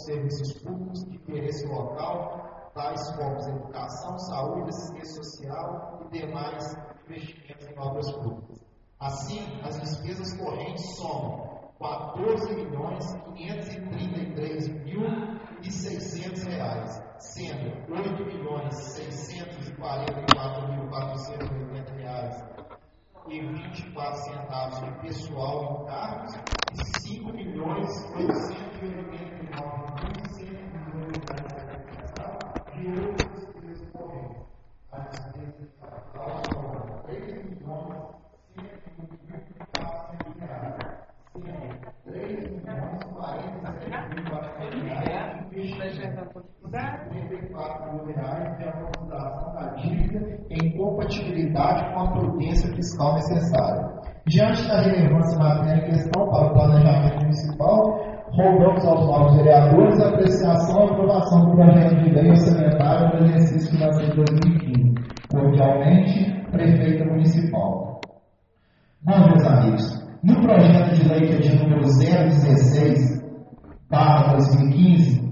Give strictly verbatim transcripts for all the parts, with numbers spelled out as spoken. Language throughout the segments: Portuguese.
serviços públicos de interesse local, tais como educação, saúde, assistência social e demais investimentos em obras públicas. Assim, as despesas correntes somam quatorze milhões quinhentos e trinta e três mil e seiscentos reais, sendo oito milhões seiscentos e quarenta e quatro mil quatrocentos e oitenta reais e vinte e quatro centavos de pessoal em cargos e cinco milhões oitocentos e oitenta e nove mil cento e outras despesas correntes. As despesas de capital são três milhões cento e um mil quatrocentos reais, sendo três milhões quarenta e sete mil quatrocentos reais setenta e quatro mil reais de amortização da dívida em compatibilidade com a prudência fiscal necessária. Diante da relevância matéria em questão para o planejamento municipal, rogamos aos novos vereadores a apreciação e aprovação do projeto de lei orçamentária para o exercício financeiro dois mil e quinze. Cordialmente, Prefeita Municipal. Bom, meus amigos, no projeto de lei que é de número zero dezesseis barra dois mil e quinze,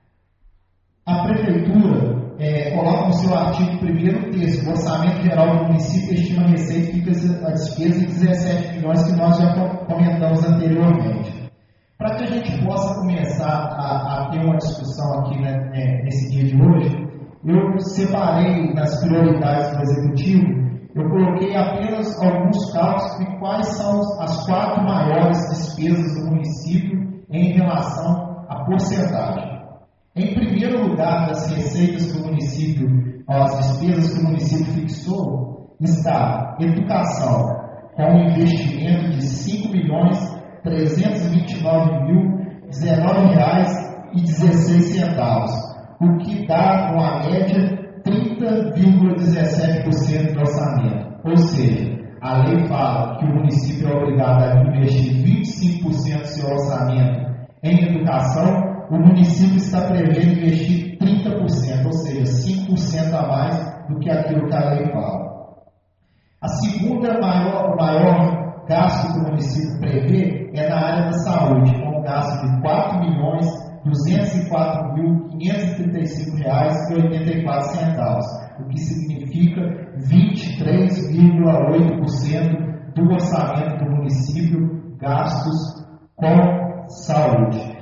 a Prefeitura é, coloca no seu artigo primeiro texto, o orçamento geral do município estima a receita e fica a despesa em dezessete milhões, que nós já comentamos anteriormente. Para que a gente possa começar a, a ter uma discussão aqui, né, nesse dia de hoje, eu separei nas prioridades do Executivo, eu coloquei apenas alguns cálculos de quais são as quatro maiores despesas do município em relação à porcentagem. Em primeiro lugar, das receitas que o município, as despesas que o município fixou, está educação, com um investimento de cinco milhões trezentos e vinte e nove mil dezenove reais e dezesseis centavos, o que dá uma média trinta vírgula dezessete por cento do orçamento. Ou seja, a lei fala que o município é obrigado a investir vinte e cinco por cento do seu orçamento em educação. O município está prevendo investir trinta por cento, ou seja, cinco por cento a mais do que aquilo que a lei fala. A segunda maior, maior gasto que o município prevê é na área da saúde, com um gasto de quatro milhões duzentos e quatro mil quinhentos e trinta e cinco reais e oitenta e quatro centavos, o que significa vinte e três vírgula oito por cento do orçamento do município gastos com saúde.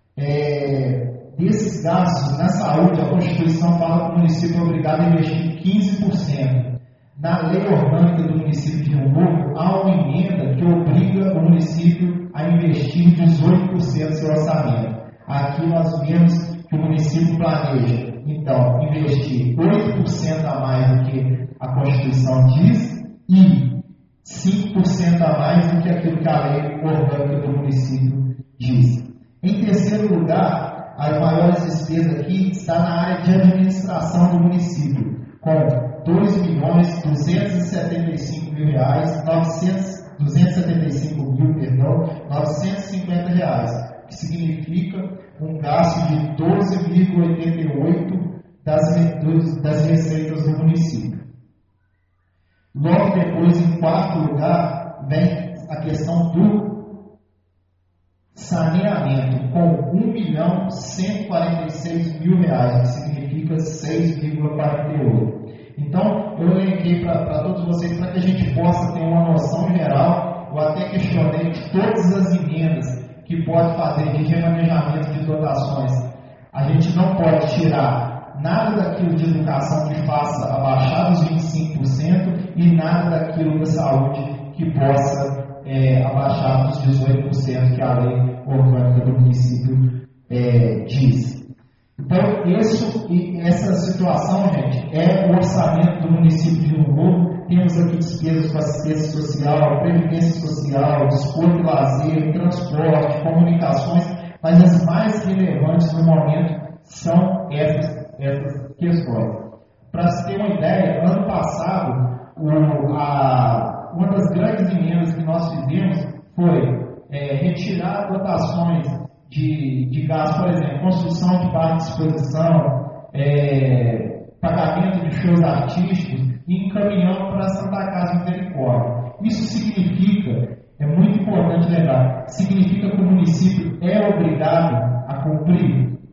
É, desses gastos na saúde, a Constituição fala que o município é obrigado a investir quinze por cento. Na lei orgânica do município de Rio Novo, há uma emenda que obriga o município a investir dezoito por cento do seu orçamento. Aqui nós vemos que o município planeja, então, investir oito por cento a mais do que a Constituição diz e cinco por cento a mais do que aquilo que a lei orgânica do município diz. Em terceiro lugar, as maiores despesas aqui está na área de administração do município, com dois milhões duzentos e setenta e cinco mil reais, novecentos, duzentos e setenta e cinco mil, perdão, novecentos e cinquenta reais, que significa um gasto de doze vírgula oitenta e oito por cento das, das receitas do município. Logo depois, em quarto lugar, vem a questão do saneamento, com um milhão cento e quarenta e seis mil reais, que significa seis vírgula quarenta e oito por cento. Então, eu elenquei para todos vocês, para que a gente possa ter uma noção geral. Eu até questionei de todas as emendas que pode fazer de remanejamento de dotações. A gente não pode tirar nada daquilo de educação que faça abaixar dos vinte e cinco por cento e nada daquilo da saúde que possa É, abaixar dos dezoito por cento que a lei orgânica do município é, diz. Então, isso, essa situação, gente, é o orçamento do município de Rio Novo. Temos aqui despesas com assistência social, previdência social, desporto e lazer, transporte, comunicações, mas as mais relevantes no momento são essas, essas questões. Para se ter uma ideia, ano passado, o, a uma das grandes emendas que nós fizemos foi é, retirar dotações de, de gasto, por exemplo, construção de parque de exposição, é, pagamento de shows artísticos, e encaminhando para a Santa Casa Misericórdia. Isso significa, é muito importante lembrar, significa que o município é obrigado a cumprir?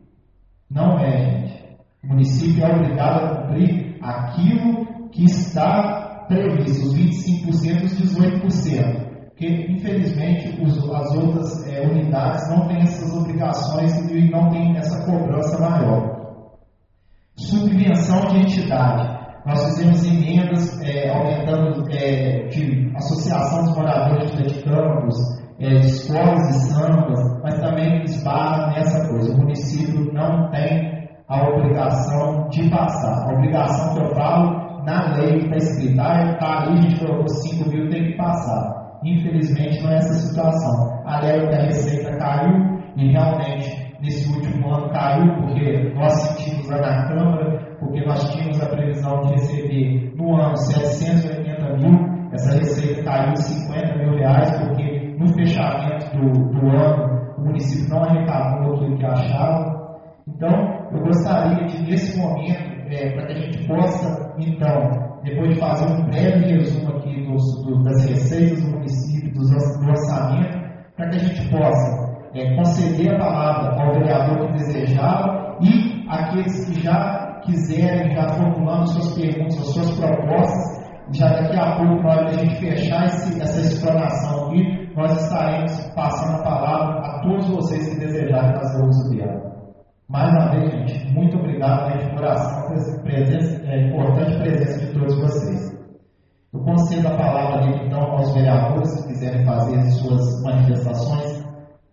Não é, gente. O município é obrigado a cumprir aquilo que está previsto, os vinte e cinco por cento e os dezoito por cento. Porque, infelizmente, os, as outras é, unidades não têm essas obrigações e não têm essa cobrança maior. Subvenção de entidade. Nós fizemos emendas é, aumentando é, de associação dos moradores de campos, é, de escolas de sambas, mas também esbarra nessa coisa. O município não tem a obrigação de passar. A obrigação que eu falo, na lei está escrita, ah, tá ali, a gente colocou cinco mil, tem que passar. Infelizmente não é essa situação. A lei da Receita caiu e realmente nesse último ano caiu porque nós sentimos lá na Câmara, porque nós tínhamos a previsão de receber no ano setecentos e oitenta mil, essa receita caiu cinquenta mil reais, porque no fechamento do, do ano o município não arrecadou aquilo que achava. Então, eu gostaria de, nesse momento, é, para que a gente possa, então, depois de fazer um breve resumo aqui dos, do, das receitas do município, dos, do orçamento, para que a gente possa é, conceder a palavra ao vereador que desejava e aqueles que já quiserem, já formulando suas perguntas, as suas propostas, já daqui a pouco, na hora da gente fechar esse, essa explanação aqui, nós estaremos passando a palavra a todos vocês que desejarem fazer uso dela. Mais uma vez, gente, muito obrigado de coração por essa presença, é, importante presença de todos vocês. Eu concedo a palavra aqui, então, aos vereadores que quiserem fazer as suas manifestações.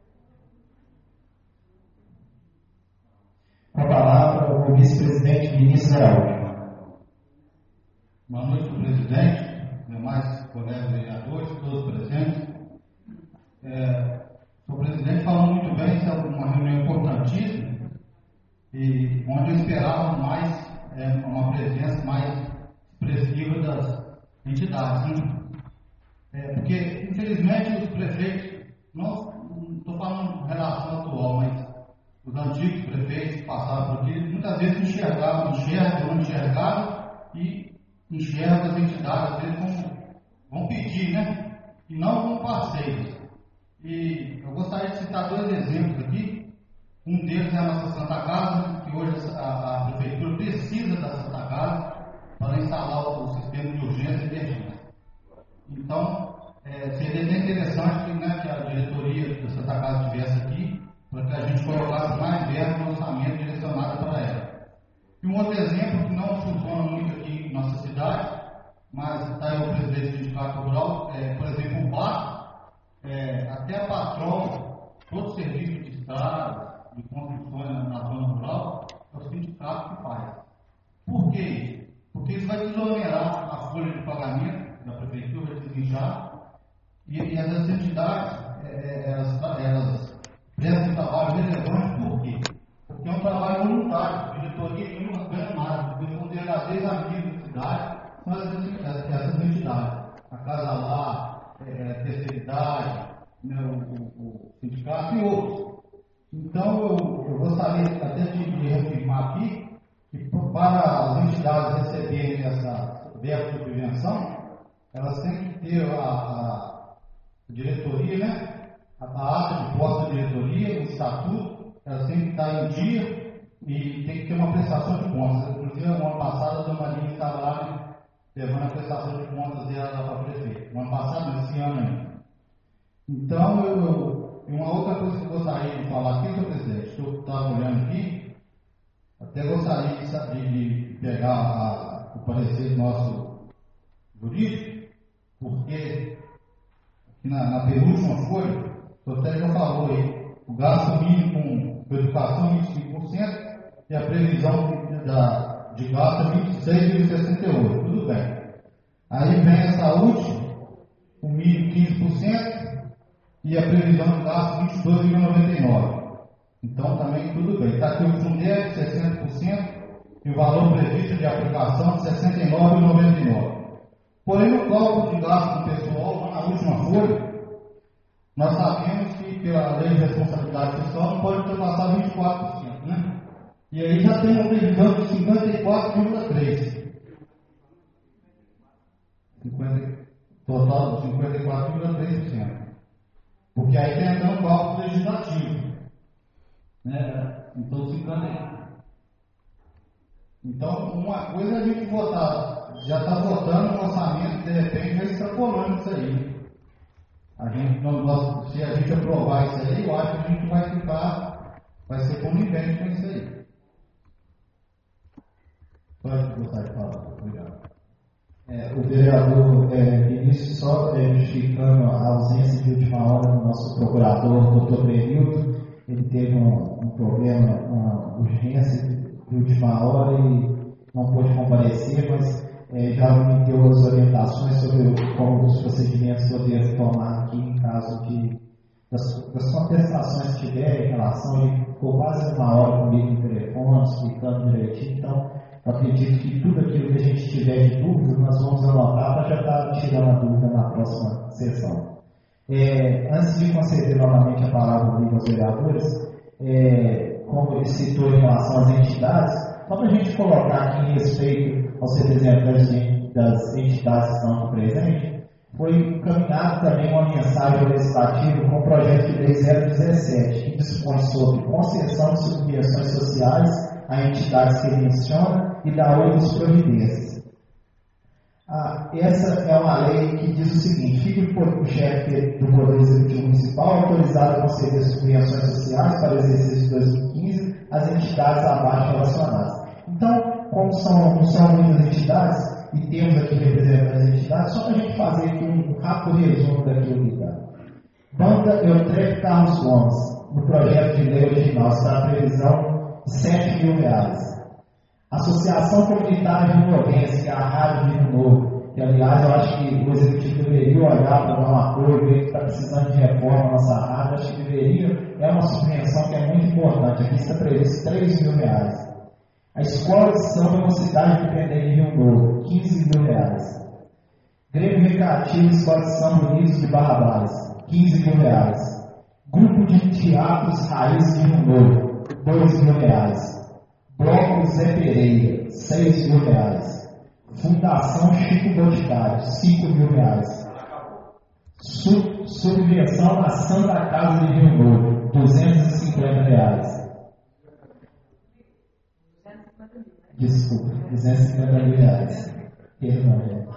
Com a palavra, o vice-presidente Vinícius Araújo. Boa noite, presidente, demais colegas vereadores, todos presentes. É, o presidente falou muito bem, isso é uma reunião importantíssima, e onde eu esperava mais, é, uma presença mais expressiva das entidades. Né? É, porque, infelizmente, os prefeitos, não estou falando em relação atual, mas os antigos prefeitos que passaram por aqui, muitas vezes enxergavam, enxergam, não enxergavam e enxergam as entidades, às vezes vão, vão pedir, né? E não como parceiros. E eu gostaria de citar dois exemplos aqui. Um deles é a nossa Santa Casa, que hoje a, a prefeitura precisa da Santa Casa para instalar o, o sistema de urgência e emergência. Então, é, seria bem interessante que, né, que a diretoria da Santa Casa estivesse aqui, para que a gente colocasse mais verba no orçamento direcionado para ela. E um outro exemplo que não funciona muito aqui em nossa cidade, mas está aí o presidente do Sindicato Rural, é, por exemplo, o B A C, é, até a patrão, todo serviço de estrada, de construções na zona rural, é o sindicato que faz. Por que isso? Porque isso vai desonerar a folha de pagamento da prefeitura, vai desinchar, e, e as entidades, é, elas, elas prestam um trabalho relevante. Por quê? Porque é um trabalho voluntário, a diretoria não ganha nada, porque são verdadeiros amigos da cidade, são essas, essas entidades. A Casa Lá, é, a Terceira Idade, né, o, o, o sindicato e outros. Então, eu, eu gostaria até de, de reafirmar aqui que para as entidades receberem essa verba de subvenção, elas têm que ter a, a diretoria, né? A, a ata de posse da diretoria, o estatuto, elas têm que estar em dia e tem que ter uma prestação de contas. Inclusive, no ano passado, a dona Maria estava lá, né, levando a prestação de contas dela lá para a prefeita. No ano passado, esse ano ainda. Então, eu. E uma outra coisa que eu gostaria de falar aqui, senhor presidente, que eu estava olhando aqui, até gostaria de, de pegar a, o parecer nosso jurídico, porque aqui na, na penúltima folha, o senhor até já falou aí, o gasto mínimo com educação vinte e cinco por cento e a previsão de, da, de gasto é vinte e seis vírgula sessenta e oito por cento, tudo bem. Aí vem a saúde, o mínimo quinze por cento, e a previsão de gasto vinte e dois vírgula noventa e nove por cento. Então também tudo bem. Está aqui o Fundeb sessenta por cento e o valor previsto de aplicação sessenta e nove vírgula noventa e nove por cento. Porém, no cálculo de gasto do pessoal, na última folha, nós sabemos que pela lei de responsabilidade fiscal não pode ultrapassar vinte e quatro por cento, né? E aí já tem uma previsão de cinquenta e quatro vírgula três por cento. Total de cinquenta e quatro vírgula três por cento. Porque aí tem até um cálculo legislativo. Né? Então, cinquenta, Então, uma coisa é a gente votar, já está votando um orçamento, de repente já extrapolando isso aí. A gente não, nós, se a gente aprovar isso aí, eu acho que a gente vai ficar, vai ser conivente com isso aí. Pode gostar de falar, obrigado. É, o vereador é, Vinícius, só é, justificando a ausência de última hora do nosso procurador, doutor Benilton, ele teve um, um problema, uma urgência de última hora e não pôde comparecer, mas é, já me deu as orientações sobre como os procedimentos poderiam tomar aqui em caso de das, das contestações que tiverem em relação, ele ficou quase uma hora comigo no telefone, explicando direitinho, então eu acredito que tudo aquilo que a gente tiver de dúvida, nós vamos anotar para já estar tirando a dúvida na próxima sessão. É, antes de conceder novamente a palavra aos vereadores, é, como ele citou em relação às entidades, só para a gente colocar aqui em respeito aos representantes das entidades que estão aqui presentes, foi encaminhado também uma mensagem legislativa com o projeto de lei zero dezessete, que dispõe sobre concessão de subvenções sociais a entidades que ele menciona e dá outras providências. Ah, essa é uma lei que diz o seguinte: fica o chefe do Poder Executivo Municipal autorizado a conceder subvenções sociais para o exercício de dois mil e quinze às entidades abaixo relacionadas. Então, como são, não são muitas entidades, e temos aqui representantes das entidades, só para a gente fazer aqui um rápido resumo daquilo que está. Banda Eutrep Carlos Gomes, no projeto de lei original, está a previsão de sete mil reais. Associação Comunitária de Provença, que é a Rádio Rio Novo, que aliás eu acho que o Executivo deveria olhar para dar um apoio, ver que está precisando de reforma na nossa rádio, acho que deveria, é uma subvenção que é muito importante, aqui está previsto três mil reais. A Escola de Samba uma cidade independente de Rio Novo, quinze mil reais. Grêmio Recreativo Escola de Samba Unidos de Barra Bares, quinze mil reais. Grupo de Teatros Raiz de Rio Novo, dois mil reais. Bloco Zé Pereira, seis mil reais. Fundação Chico Boticário, cinco mil reais. Sub, subvenção à Santa Casa de Rio Novo, duzentos e cinquenta reais. Desculpa, duzentos e cinquenta mil reais. Perdão, gente.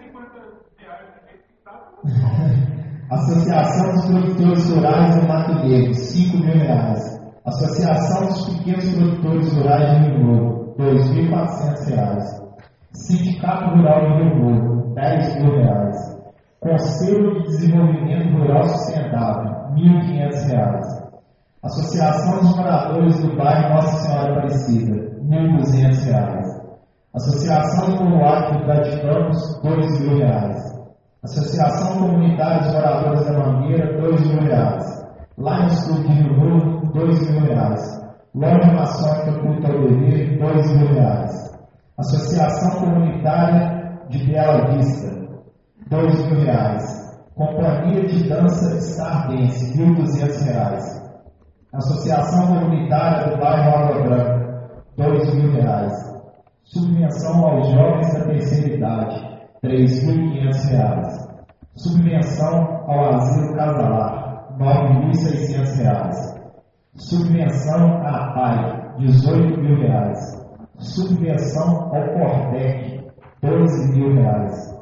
Associação dos Produtores Rurais do Mato Negro, cinco mil reais. Associação dos Pequenos Produtores Rurais de Rio Novo, dois mil e quatrocentos reais. Sindicato Rural de Rio Novo, dez mil reais. Conselho de Desenvolvimento Rural Sustentável, mil e quinhentos reais. Associação dos Moradores do Bairro Nossa Senhora Aparecida, mil e duzentos reais. Associação do Povoado do Grande Campos, dois mil reais. Associação Comunitária dos Moradores da Mangueira, dois mil reais. Lions Club de Rio Novo, dois mil reais. Loja Maçônica Culto ao Dever, dois mil reais. Associação Comunitária de Bela Vista, dois mil reais. Companhia de Dança Stardense, mil e duzentos reais. Associação Comunitária do Bairro Água Branca, dois mil reais. Subvenção aos jovens da terceira idade, três mil e quinhentos reais. Subvenção ao Asilo Casalar, nove mil e seiscentos reais. Subvenção à P A I, dezoito mil reais. Subvenção ao Cordec, doze mil reais.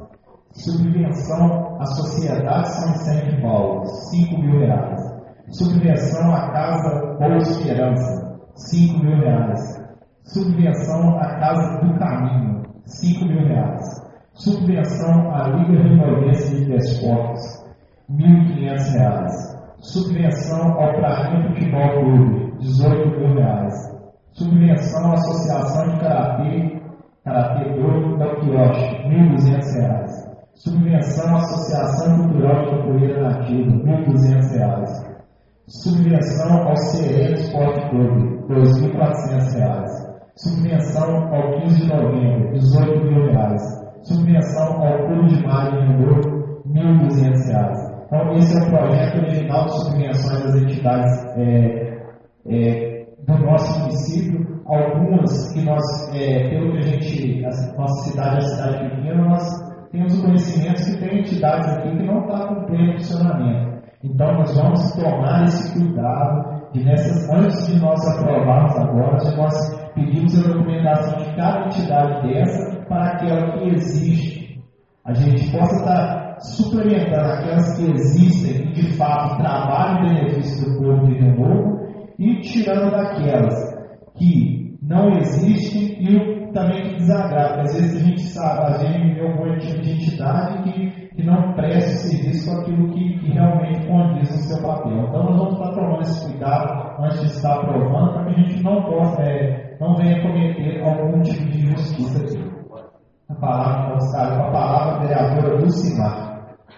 Subvenção à Sociedade São Vicente de Paulo, cinco mil reais. Subvenção à Casa Boa Esperança, cinco mil reais. Subvenção à Casa do Caminho, cinco mil reais. Subvenção à Liga Rimolense de Desportos, mil e quinhentos reais. Subvenção ao Prainha Futebol Clube, dezoito mil reais. Subvenção à Associação de Karatê, Karatê do Belquioche, mil e duzentos reais. Subvenção à Associação Cultural de Capoeira Nativa, mil e duzentos reais. Subvenção ao C E Esporte Clube, dois mil e quatrocentos reais. Subvenção ao quinze de novembro, dezoito mil reais. Subvenção ao Clube de Maio de Rio, mil e duzentos reais. Então, esse é o projeto original de subvenções das entidades é, é, do nosso município. Algumas que nós, é, pelo que a gente, a nossa cidade é uma cidade pequena, nós temos conhecimentos que tem entidades aqui que não estão com pleno funcionamento. Então, nós vamos tomar esse cuidado de nessas, antes de nós aprovarmos agora, de nós pedimos a documentação de cada entidade dessa para aquela que existe. A gente possa estar suplementando aquelas que existem e de fato trabalham em benefício do povo de Rio Novo e tirando daquelas que não existem e também que desagradam. Às vezes a gente sabe, a gente vê alguma tipo de entidade que, que não presta serviço com aquilo que, que realmente condiz no seu papel. Então nós vamos estar tomando esse cuidado antes de estar aprovando para que a gente não possa, é, não venha cometer algum tipo de injustiça aqui. A palavra, a palavra vereadora Lucimar.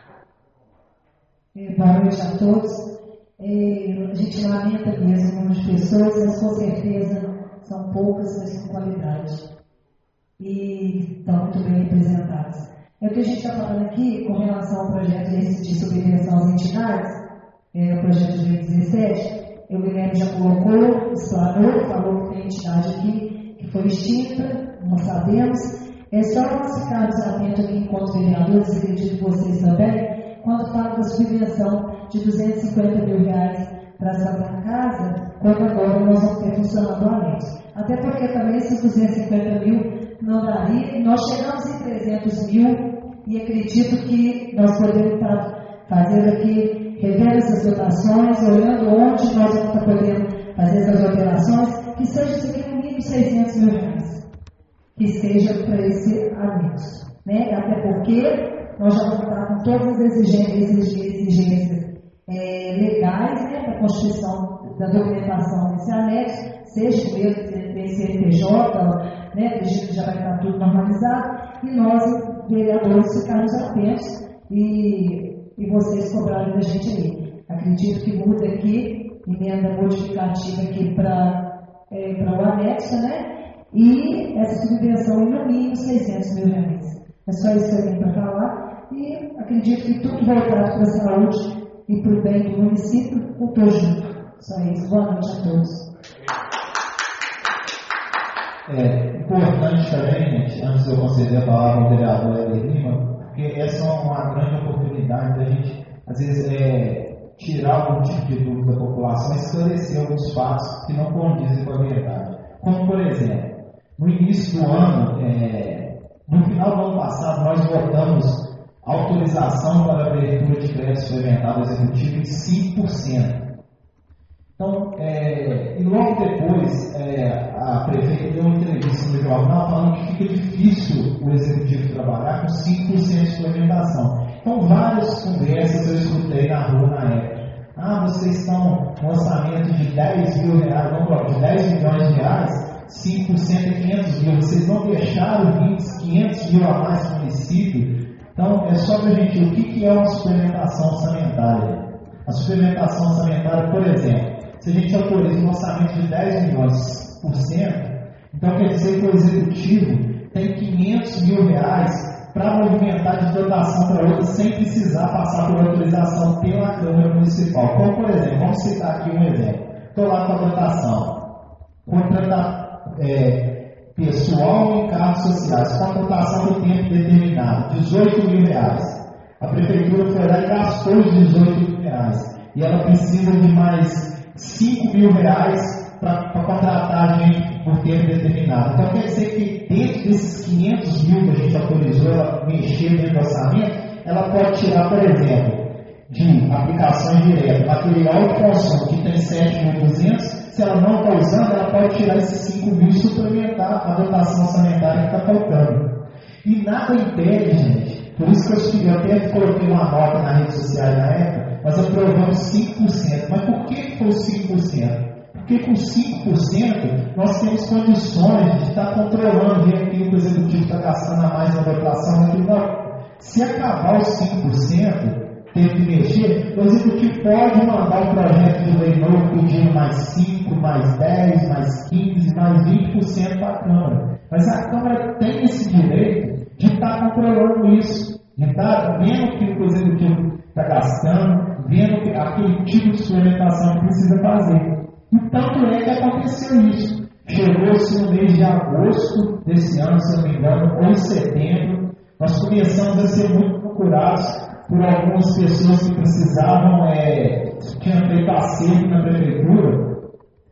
Boa noite a todos. É, a gente lamenta mesmo o número de pessoas, mas com certeza são poucas, mas com qualidade. E estão muito bem representadas. É o que a gente está falando aqui com relação ao projeto de subvenção às entidades, é, o projeto de dezessete. Eu me lembro, já colocou, explanou, falou que tem entidade aqui que foi extinta, nós sabemos. É só nós ficarmos atentos aqui enquanto vereadores, acredito que vocês também, quando fala da subvenção de duzentos e cinquenta mil reais para a Santa Casa, quando agora nós vamos ter funcionando o anexo. Até porque também esses duzentos e cinquenta mil não daria, nós chegamos em trezentos mil e acredito que nós podemos estar fazendo aqui, revendo essas dotações, olhando onde nós vamos estar podendo fazer essas operações, que seja isso aqui no mínimo seiscentos mil reais, que seja para esse anexo. Né? Até porque nós já vamos estar com todas as exigências, exigências é, legais, né, para a constituição da documentação desse anexo, seja o mesmo C N P J, né, acredito que já vai estar tudo normalizado, e nós, vereadores, ficarmos atentos e, e vocês cobrarem da gente aí. Acredito que muda aqui, emenda modificativa aqui para é, para o anexo, né, e essa subvenção em no mínimo seiscentos mil reais. É só isso que eu tenho para falar e acredito que tudo voltado para a saúde e para o bem do município, eu estou junto. Só isso. Boa noite a todos. É importante também, gente, antes de eu conceder a palavra ao vereador Éder Lima, porque essa é uma grande oportunidade da gente, às vezes, é, tirar algum tipo de dúvida da população e esclarecer alguns fatos que não condizem com a verdade. Como, por exemplo, no início do ano, é, no final do ano passado, nós votamos autorização para a abertura de crédito suplementar executivo em cinco por cento. Então, é, e logo depois, é, a prefeita deu uma entrevista no jornal falando que fica difícil o executivo trabalhar com cinco por cento de suplementação. Então, várias conversas eu escutei na rua na época. Ah, vocês estão com um orçamento de dez mil reais, vamos de dez milhões de reais, cinco por cento é quinhentos mil, vocês não deixaram vinte, quinhentos mil a mais para o município. Então, é só para a gente ver o que, que é uma suplementação orçamentária. A suplementação orçamentária, por exemplo, se a gente autoriza um orçamento de dez milhões por cento, então quer dizer que o executivo tem quinhentos mil reais para movimentar de dotação para outra sem precisar passar por autorização pela Câmara Municipal. Como, por exemplo, vamos citar aqui um exemplo. Estou lá com a dotação. Contratar é, pessoal e encargos sociais, contratação de tempo determinado, dezoito mil reais. A prefeitura foi lá e gastou os dezoito mil reais. E ela precisa de mais cinco mil reais para contratar a gente por tempo determinado. Então quer dizer que dentro desses quinhentos mil que a gente autorizou ela mexer dentro do orçamento, ela pode tirar, por exemplo, de aplicações diretas, material de consumo que tem sete mil e duzentos, se ela não está usando, ela pode tirar esses cinco mil e suplementar a dotação orçamentária que está faltando. E nada impede, gente, por isso que eu, estive, eu até coloquei uma nota na rede social na época, nós aprovamos cinco por cento. Mas por que foi cinco por cento? Porque com cinco por cento nós temos condições de estar controlando, ver aquilo que o executivo está gastando a mais na dotação. Aquilo não. Se acabar os cinco por cento, tem que mexer, o executivo pode mandar um projeto de lei novo pedindo mais cinco, mais dez, mais quinze, mais vinte por cento para a Câmara. Mas a Câmara tem esse direito de estar controlando isso, de estar vendo o que o executivo está gastando, vendo que aquele tipo de suplementação que precisa fazer. E tanto é que aconteceu isso. Chegou-se no mês de agosto desse ano, se não me engano, ou em setembro, nós começamos a ser muito procurados por algumas pessoas que precisavam, é, tinham feito acerto na prefeitura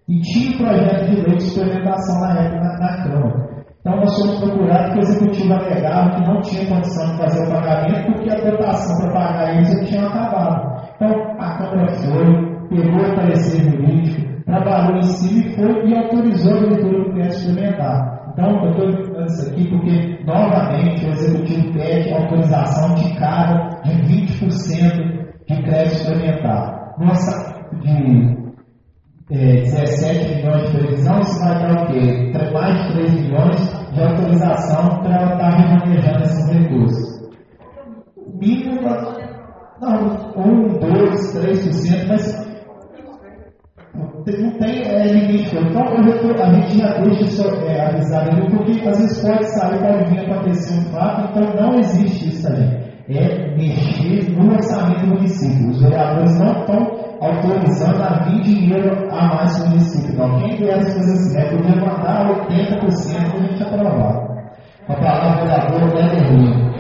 E tinha um projeto de lei de experimentação na época na, na Câmara. Então nós fomos procurados que o executivo alegava que não tinha condição de fazer o pagamento porque a dotação para pagar eles já tinha acabado. Então a Câmara foi, pegou o parecer jurídico, trabalhou em cima e foi e autorizou a leitura do crédito suplementar. Então eu estou falando isso aqui porque novamente o executivo pede autorização de carga de vinte por cento de crédito suplementar. Nossa, de É, dezessete milhões de previsão, isso vai dar o quê? Mais de três milhões de autorização para ela estar remanejando esses recursos. Mínimo, não, um, dois, três por cento, mas não tem é, limite. Então, eu, a gente já deixa isso é, avisado ali, porque às vezes pode sair, pode vir acontecer um fato, então não existe isso ali. É mexer no orçamento do município. Os vereadores não estão autorizando a vir dinheiro a mais no município. Não. Quem vier as coisas assim, é poder mandar oitenta por cento para a gente aprovar. A palavra vereador é terrível.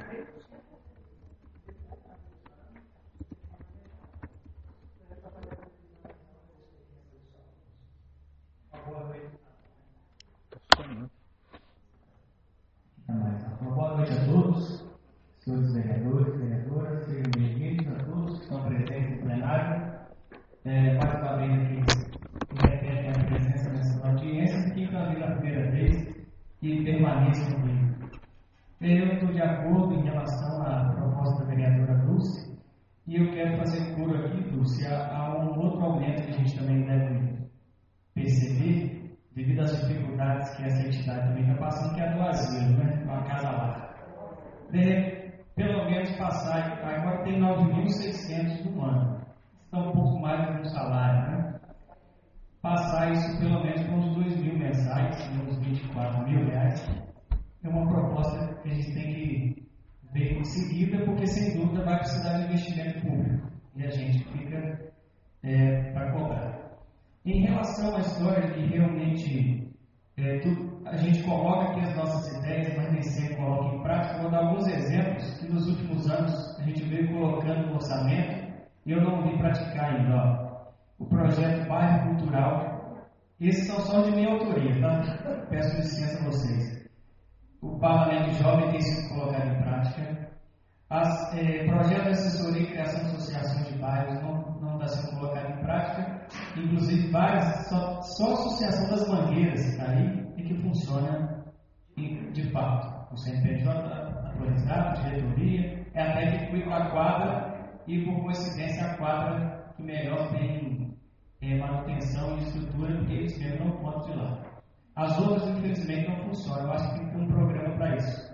Boa noite a todos, senhores vereadores, vereadoras, sejam bem-vindos a todos que estão presentes no plenário. É, mais uma vez aqui, repete a presença nessa audiência, que também é a primeira vez que permanece comigo. Eu estou de acordo em relação à proposta da vereadora Dulce, e eu quero fazer coro aqui, Dulce, a, a um outro aumento que a gente também deve perceber, devido às dificuldades que essa entidade também está passando, que é a do asilo, né? A casa lá. De, pelo menos passar, agora tem nove mil e seiscentos no ano. Está um pouco mais do que um salário, né? Passar isso pelo menos com uns dois mil mensais, uns vinte e quatro mil reais, é uma proposta que a gente tem que ver em seguida, porque sem dúvida vai precisar de investimento público. E a gente fica é, para cobrar. Em relação à história de realmente é, tudo, a gente coloca aqui as nossas ideias, mas nem sempre coloca em prática. Vou dar alguns exemplos que nos últimos anos a gente veio colocando no orçamento e eu não vi praticar ainda. Ó. O projeto Bairro Cultural, esses são só de minha autoria, tá? Peço licença a vocês. O Parlamento Jovem tem sido colocado em prática. As, é, projeto de assessoria e criação de associações de bairros não, não está sendo colocado em prática. Inclusive, várias, só, só a Associação das Mangueiras está aí e que funciona em, de fato. O C N P J atualizado, diretoria, é até que fui com a quadra e, por coincidência, a quadra que melhor tem é, manutenção e estrutura, porque eles mesmos não contam de lá. As outras, infelizmente, não funcionam. Eu acho que tem um programa para isso.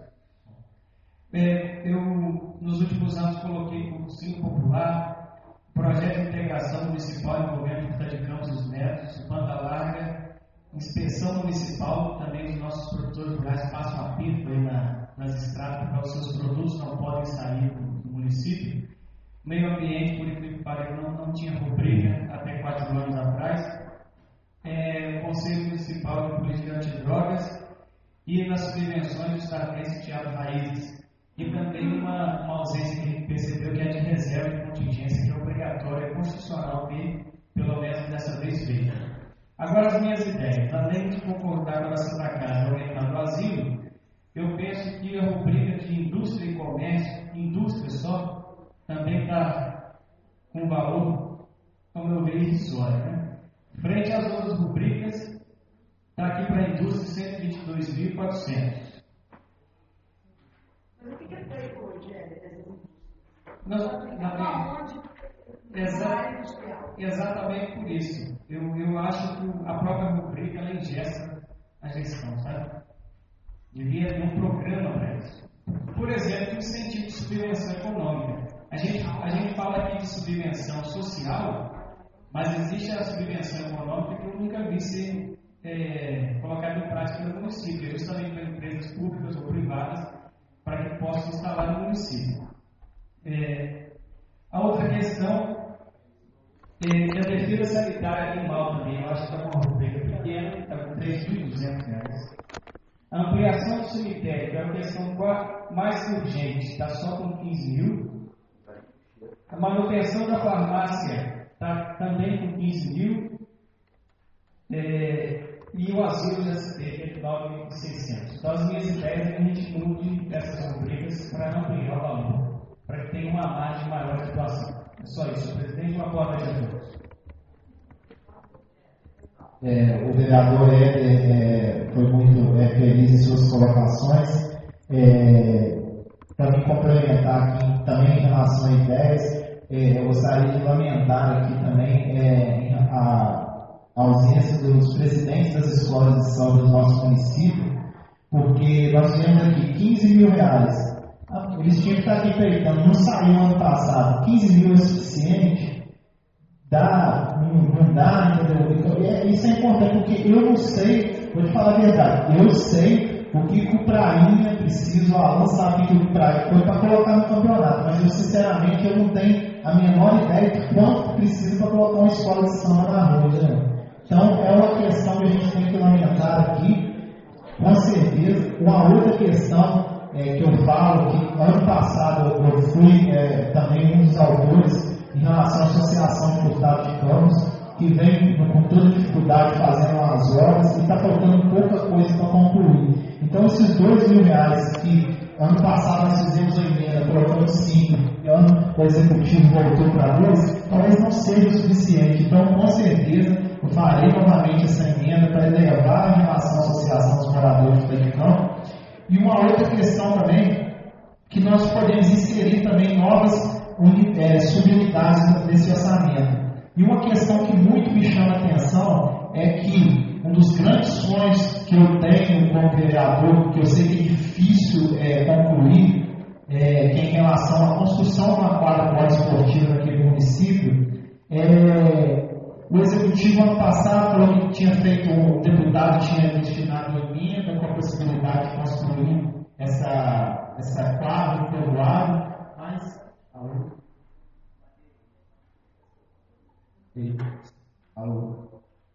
É, eu, nos últimos anos, coloquei o Cursinho Popular, Projeto de Integração Municipal envolvendo Fruta de Campos dos Netos, Banda Larga, Inspeção Municipal, também os nossos produtores rurais passam a pipa aí na, nas estradas, porque os seus produtos não podem sair do, do município. Meio Ambiente, por incrível que pareça, não, não tinha rubrica até quatro anos atrás. É, Conselho Municipal de Política Antidrogas e nas subvenções do Estadunidense Teatro Raízes. E também uma, uma ausência que a gente percebeu que é de reserva de contingência, que é obrigatória, constitucional ter, pelo menos dessa vez, feita. Agora, as minhas ideias. Além de concordar com a Santa Casa aumentando o asilo, eu penso que a rubrica de indústria e comércio, indústria só, também está com valor, como eu vejo, irrisório. Né? Frente às outras rubricas, está aqui para a indústria cento e vinte e dois mil e quatrocentos. Mas o que é feito hoje, é? Nós, exa, exatamente por isso. Eu, eu acho que a própria rubrica ela engessa a gestão, sabe? Devia ter um programa para isso. Por exemplo, o incentivo de subvenção econômica. A gente, a gente fala aqui de subvenção social, mas existe a subvenção econômica que eu nunca vi ser é, colocada em prática no município, justamente para empresas públicas ou privadas, para que possam instalar no município. É, a outra questão é que a defesa sanitária animal também, eu acho que está com uma rubrica pequena, está com três mil e duzentos reais. A ampliação do cemitério, que é a questão mais urgente, está só com quinze mil. A manutenção da farmácia está também com quinze mil. É, e o asilo já se teve nove mil e seiscentos. Então, as minhas ideias é que a gente mude essas rubricas para ampliar o valor, para que tenha uma margem maior de atuação. É só isso, presidente. Uma boa noite a todos. É, o vereador Éder é, foi muito é, feliz em suas colocações. É, para me complementar aqui também em relação a ideias, é, eu gostaria de lamentar aqui também é, a, a ausência dos presidentes das escolas de samba do nosso município, porque nós temos aqui quinze mil reais. Eles tinham que estar aqui peitando, não saiu ano passado, quinze mil é suficiente. Dá, não, não dá, entendeu? Então, é, isso é importante, porque eu não sei, vou te falar a verdade, eu sei o que o Prainha precisa, o Alan sabe que o Prainha foi para colocar no campeonato, mas eu sinceramente eu não tenho a menor ideia de quanto precisa para colocar uma escola de samba na rua, né? Então é uma questão que a gente tem que lamentar aqui, com certeza. Uma outra questão é, que eu falo, que ano passado eu fui é, também um dos autores em relação à Associação de Cortado de Campos, que vem com toda dificuldade fazendo as obras e está faltando pouca coisa para concluir. Então, esses dois mil reais que ano passado nós fizemos a emenda, colocamos cinco, e ano o executivo voltou para dois, talvez não seja o suficiente. Então, com certeza, eu farei novamente essa emenda para elevar em relação à Associação dos Moradores de Campo. E uma outra questão também, que nós podemos inserir também novas É, subunidades desse orçamento. E uma questão que muito me chama a atenção é que um dos grandes sonhos que eu tenho como vereador, que eu sei que é difícil é, concluir, é, que é em relação à construção de uma quadra poliesportiva naquele município, é, o executivo ano passado falou que tinha feito, o deputado tinha destinado emenda com a possibilidade de construir essa, essa quadra pelo lado, mas Alô.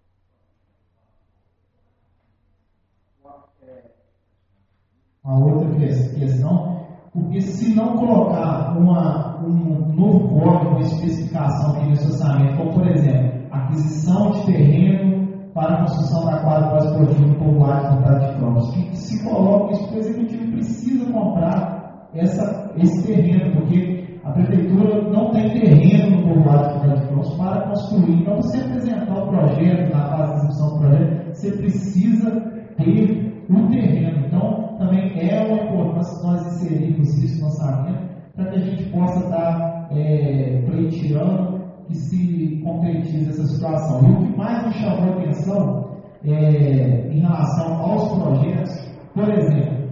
Uma outra questão, porque se não colocar uma, um novo código de especificação aqui nesse orçamento, como por exemplo, aquisição de terreno para a construção da quadra poliesportiva popular de Cortado de Campos, que se coloca isso, porque o executivo precisa comprar essa, esse terreno, porque a prefeitura não tem terreno no povoado de Cortado de Campos para construir. Então, você apresentar o projeto, na fase de execução do projeto, você precisa ter um terreno. Então, também é uma importância nós inserirmos isso no orçamento, para que a gente possa estar é, pleiteando que se concretize essa situação. E o que mais me chamou a atenção é, em relação aos projetos, por exemplo,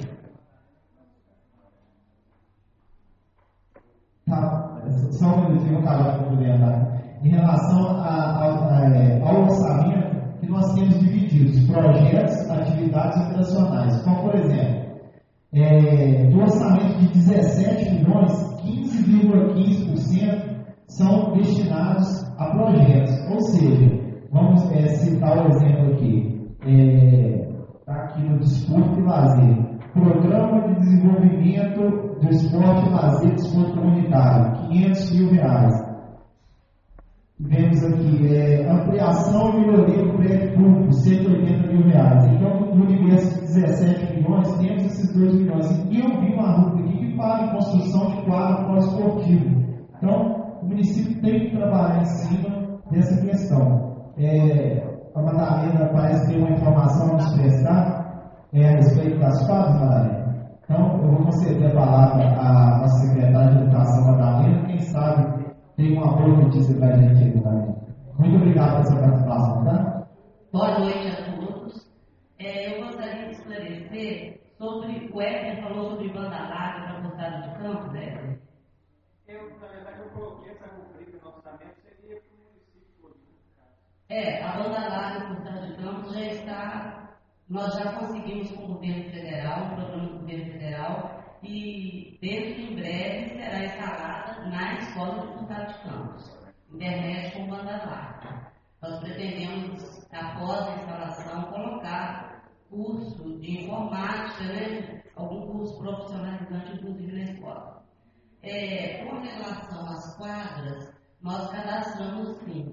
só um minutinho, eu acabo de andar. Em relação a, a, a, ao orçamento, que nós temos divididos projetos, atividades operacionais. Como, por exemplo, é, do orçamento de dezessete milhões, quinze vírgula quinze por cento são destinados a projetos. Ou seja, vamos é, citar o exemplo aqui. Está é, aqui no Desporto e Lazer. Programa de Desenvolvimento do Esporte e Lazer e Desporto Comunitário, quinhentos mil reais. Vemos aqui, é, ampliação e melhoria do prédio público, cento e oitenta mil reais. Então, no universo de dezessete milhões, temos esses dois milhões. E eu vi uma rubrica aqui que fala em construção de quadro poliesportivo. Então, o município tem que trabalhar em cima dessa questão. É, a Madalena parece ter uma informação a nos prestar. É, a respeito das quadras, Madalena. Então, eu vou conceder a palavra à nossa secretária de Educação, Madalena. Quem sabe tem uma boa notícia para a gente, Madalena. Muito obrigado pela sua participação, tá? Boa noite a todos. É, eu gostaria de esclarecer sobre o Éder falou sobre banda larga para Cortado de Campos, né? Eu, na verdade, eu coloquei essa rubrica no orçamento, seria para o município todo. É, a banda larga Cortado de Campos já está. Nós já conseguimos com o governo federal, o programa do governo federal, e dentro de em breve será instalada na escola de Cortado de Campos, internet com banda larga. Nós pretendemos, após a instalação, colocar curso de informática, né? Algum curso profissionalizante, inclusive na escola. É, com relação às quadras, nós cadastramos sim.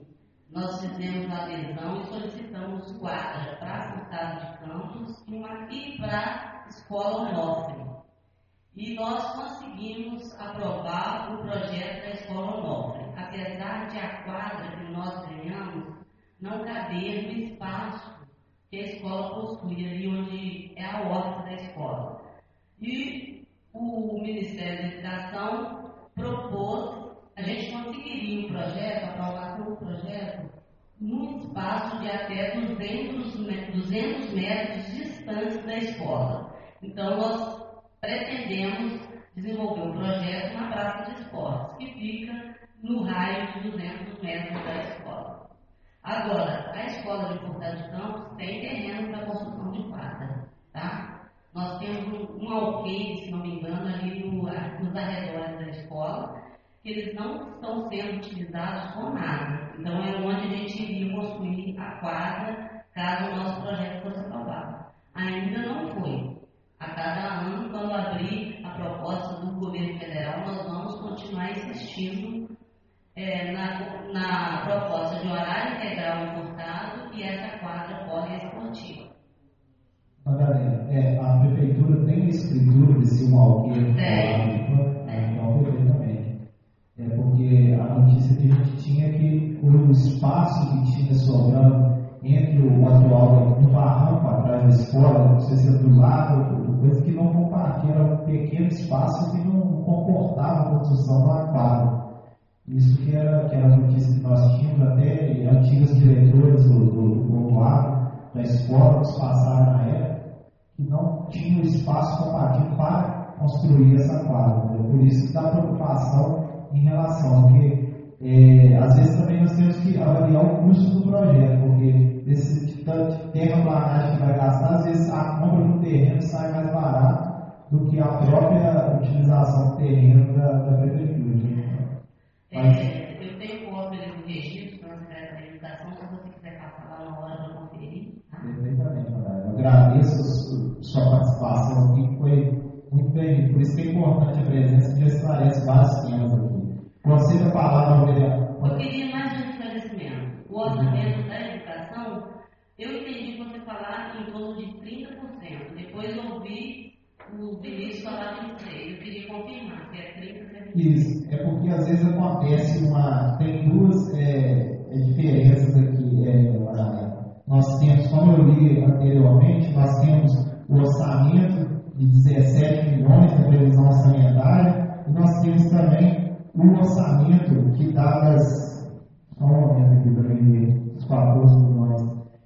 nós fizemos a adesão e solicitamos quadra para a cidade de Campos e uma aqui para a Escola Onofre. E nós conseguimos aprovar o projeto da Escola Onofre, apesar de a quadra que nós ganhamos não caber no espaço que a escola possui, ali onde é a horta da escola. E o Ministério da Educação propôs, a gente conseguiria um projeto, a aprovação do projeto, num espaço de até duzentos metros de distância da escola. Então, nós pretendemos desenvolver um projeto na Praça de Esportes, que fica no raio de duzentos metros da escola. Agora, a escola de Portal de Campos tem terreno para construção de quadra, tá? Nós temos um, um alqueire, se não me engano, ali no, nos arredores da escola, que eles não estão sendo utilizados com nada. Então, é onde a gente iria construir a quadra, caso o nosso projeto fosse aprovado. Ainda não foi. A cada ano, quando abrir a proposta do governo federal, nós vamos continuar insistindo é, na, na proposta de horário integral encurtado e essa quadra poliesportiva. Madalena, é, a prefeitura tem a escritura de ser um alqueire? Tem. Então, perfeitamente. É porque a notícia que a gente tinha é que o espaço que tinha sobrando entre o atual do barranco atrás da escola, não sei se é do lado, coisa que não compartilha, era um pequeno espaço que não comportava a construção do aquário. Isso que era, que era a notícia que nós tínhamos, até antigas diretoras do, do, do lado da escola nos passaram na época, que não tinha espaço compatível para construir essa quadra. Por isso que dá preocupação em relação, porque é, às vezes também nós temos que avaliar o custo do projeto, porque esse tanto de terraplanagem que vai gastar, às vezes a compra do terreno sai mais barato do que a própria utilização do terreno da, da prefeitura. É, eu tenho cópia do registro na Secretaria da Educação, se você quiser passar lá na hora para conferir. Tá? Perfeitamente, eu agradeço a sua participação aqui, que foi muito bem, por isso que é importante a presença, que já esclarece vários temas aqui. Você da palavra, vereador. Eu queria mais um esclarecimento. O orçamento da educação, eu entendi você falar em torno de trinta por cento. Depois eu ouvi o Vinícius falar vinte e seis por cento. Eu queria confirmar se é trinta por cento. Isso, é porque às vezes acontece uma. Tem duas é, é, diferenças aqui, é, nós temos, como eu li anteriormente, nós temos o orçamento de dezessete milhões da previsão orçamentária e nós temos também o orçamento que dá das. Só um momento aqui para ver os quatorze milhões.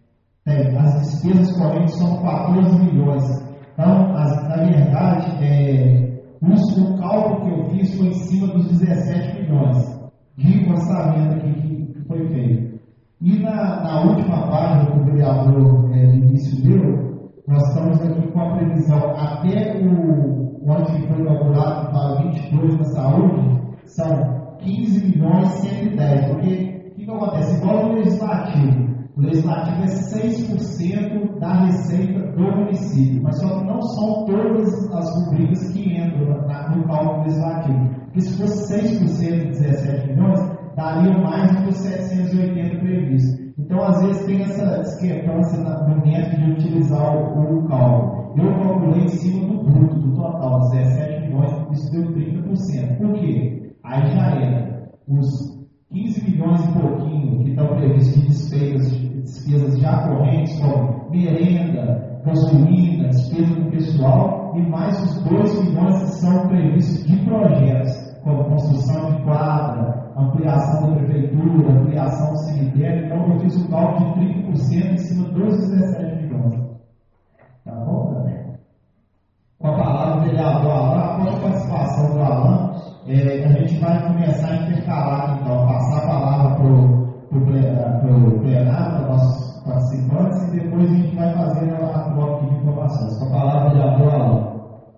É, as despesas correntes são quatorze milhões. Então, as, na verdade, é, o cálculo que eu fiz foi em cima dos dezessete milhões de orçamento aqui que, que foi feito. E na, na última página que o vereador é, de início deu, nós estamos aqui com a previsão até o, o ano que foi inaugurado para vinte e dois na saúde, são quinze milhões e cento e dez. Porque o que, que acontece? Igual no legislativo. O legislativo é seis por cento da receita do município, mas só que não são todas as rubricas que entram na, no cálculo legislativo. Porque se fosse seis por cento de dezessete milhões, daria mais do que os setecentos e oitenta previstos. Então, às vezes, tem essa discrepância no momento de utilizar o, o cálculo. Eu calculei em cima do bruto, do total, dezessete milhões, isso deu trinta por cento. Por quê? Aí já era os quinze milhões e pouquinho que estão previstos de despesas, despesas já correntes, como merenda, gasolina, despesa do pessoal, e mais os dois milhões que são previstos de projetos, como construção de quadra, ampliação da prefeitura, ampliação do cemitério. Então eu fiz um cálculo de trinta por cento em cima dos dezessete milhões. Tá bom, galera? Com a palavra do vereador Alain, após a participação do Alain, É, a gente vai começar a intercalar, então, passar a palavra para o plenário, para os nossos participantes, e depois a gente vai fazer a troca de informações. Com a palavra, vereador Alain.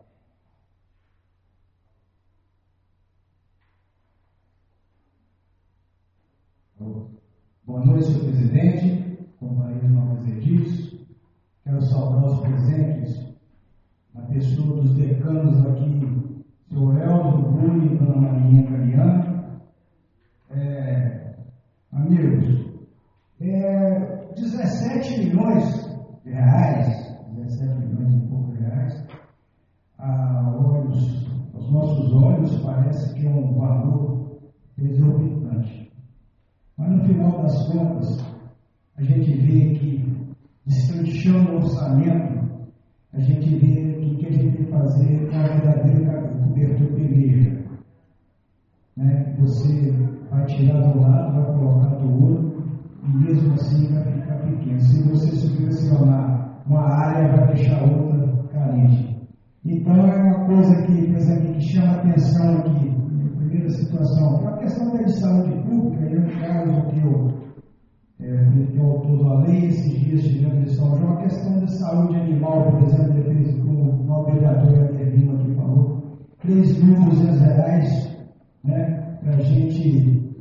Boa noite, senhor presidente, companheiros novos edis. Quero saudar os presentes, na pessoa dos decanos aqui, senhor Eldo, Bruno e dona Marinha Cariano. É, amigos, É, dezessete milhões de reais, dezessete milhões e poucos reais, a olhos, aos nossos olhos parece que é um valor exorbitante. Mas no final das contas, a gente vê que, destrinchando o orçamento, a gente vê que o que a gente tem que fazer é uma verdadeira cobertura de igreja. Né? Você vai tirar do lado, vai colocar do outro, e mesmo assim vai ficar pequeno. Se você subvencionar uma área, vai deixar outra carente. Então é uma coisa que, por exemplo, que chama a atenção aqui, na primeira situação, que é a questão da de saúde pública, e no caso que eu é, que é o autor da lei, esses dias tivemos em São João, a questão da saúde animal, por exemplo, como o vereador Adelino aqui falou, três mil e duzentos reais, né, para a gente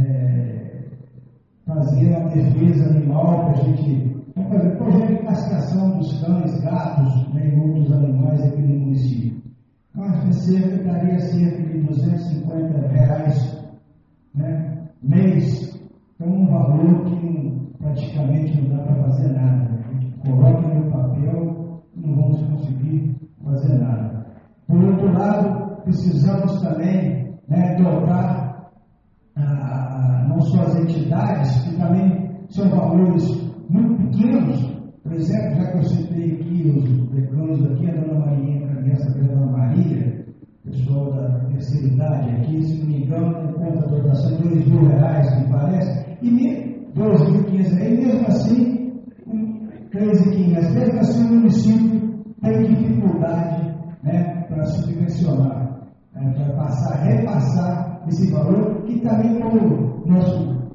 é, fazer a defesa animal, para a gente vamos fazer projeto de classificação dos cães, gatos, né, e outros animais aqui no município. Então, a cerca daria cerca de duzentos e cinquenta reais, né, mês. Então, um valor que praticamente não dá para fazer nada. A gente coloca no papel e não vamos conseguir fazer nada. Por outro lado, precisamos também, né, dotar a, a, não só as entidades, que também são valores muito pequenos. Por exemplo, já que eu citei aqui os decanos aqui, a dona Maria, a criança da dona Maria, pessoal da terceira idade aqui, se não me engano, conta a dotação de dois mil reais, me parece, e doze mil e quinhentos reais, e mesmo assim, treze mil e quinhentos, mesmo assim o município tem dificuldade, né, para subvencionar, né, para passar, repassar esse valor, que também, como o nosso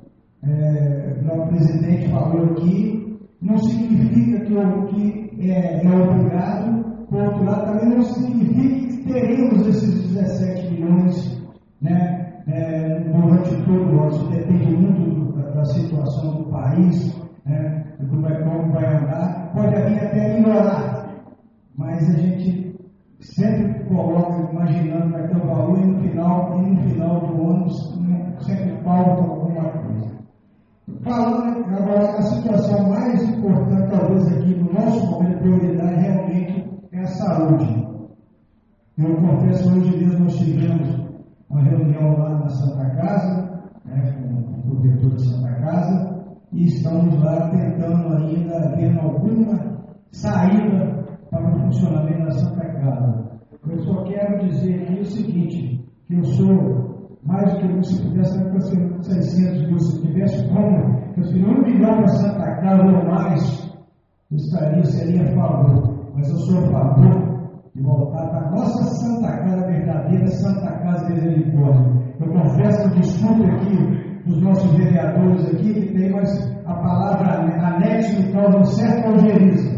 é, o presidente falou aqui, não significa que o que é, é obrigado, por outro lado, também não significa que teremos esses dezessete milhões, né, é, durante todo o ano. Isso depende muito da, da situação do país, né, como, é, como vai andar. Pode vir até melhorar, mas a gente sempre coloca imaginando que vai ter um valor e no final, e no final do ano sempre falta alguma coisa. Falando agora, a situação mais importante, talvez aqui no nosso momento, prioridade realmente é a saúde. Eu confesso, hoje mesmo nós tivemos uma reunião lá na Santa Casa, né, com o cobertor da Santa Casa, e estamos lá tentando ainda ver alguma saída para o funcionamento da Santa Casa. Eu só quero dizer aqui o seguinte, que eu sou mais do que se pudesse para ser seiscentos mil, se tivesse como transferir um milhão para Santa Casa ou mais, eu estaria, seria a favor, mas eu sou a favor de voltar para a nossa Santa Casa verdadeira, Santa Casa de Misericórdia. Eu confesso que desculpe aqui dos nossos vereadores aqui, que tem, mas a palavra anexo me causa um certo algeriza.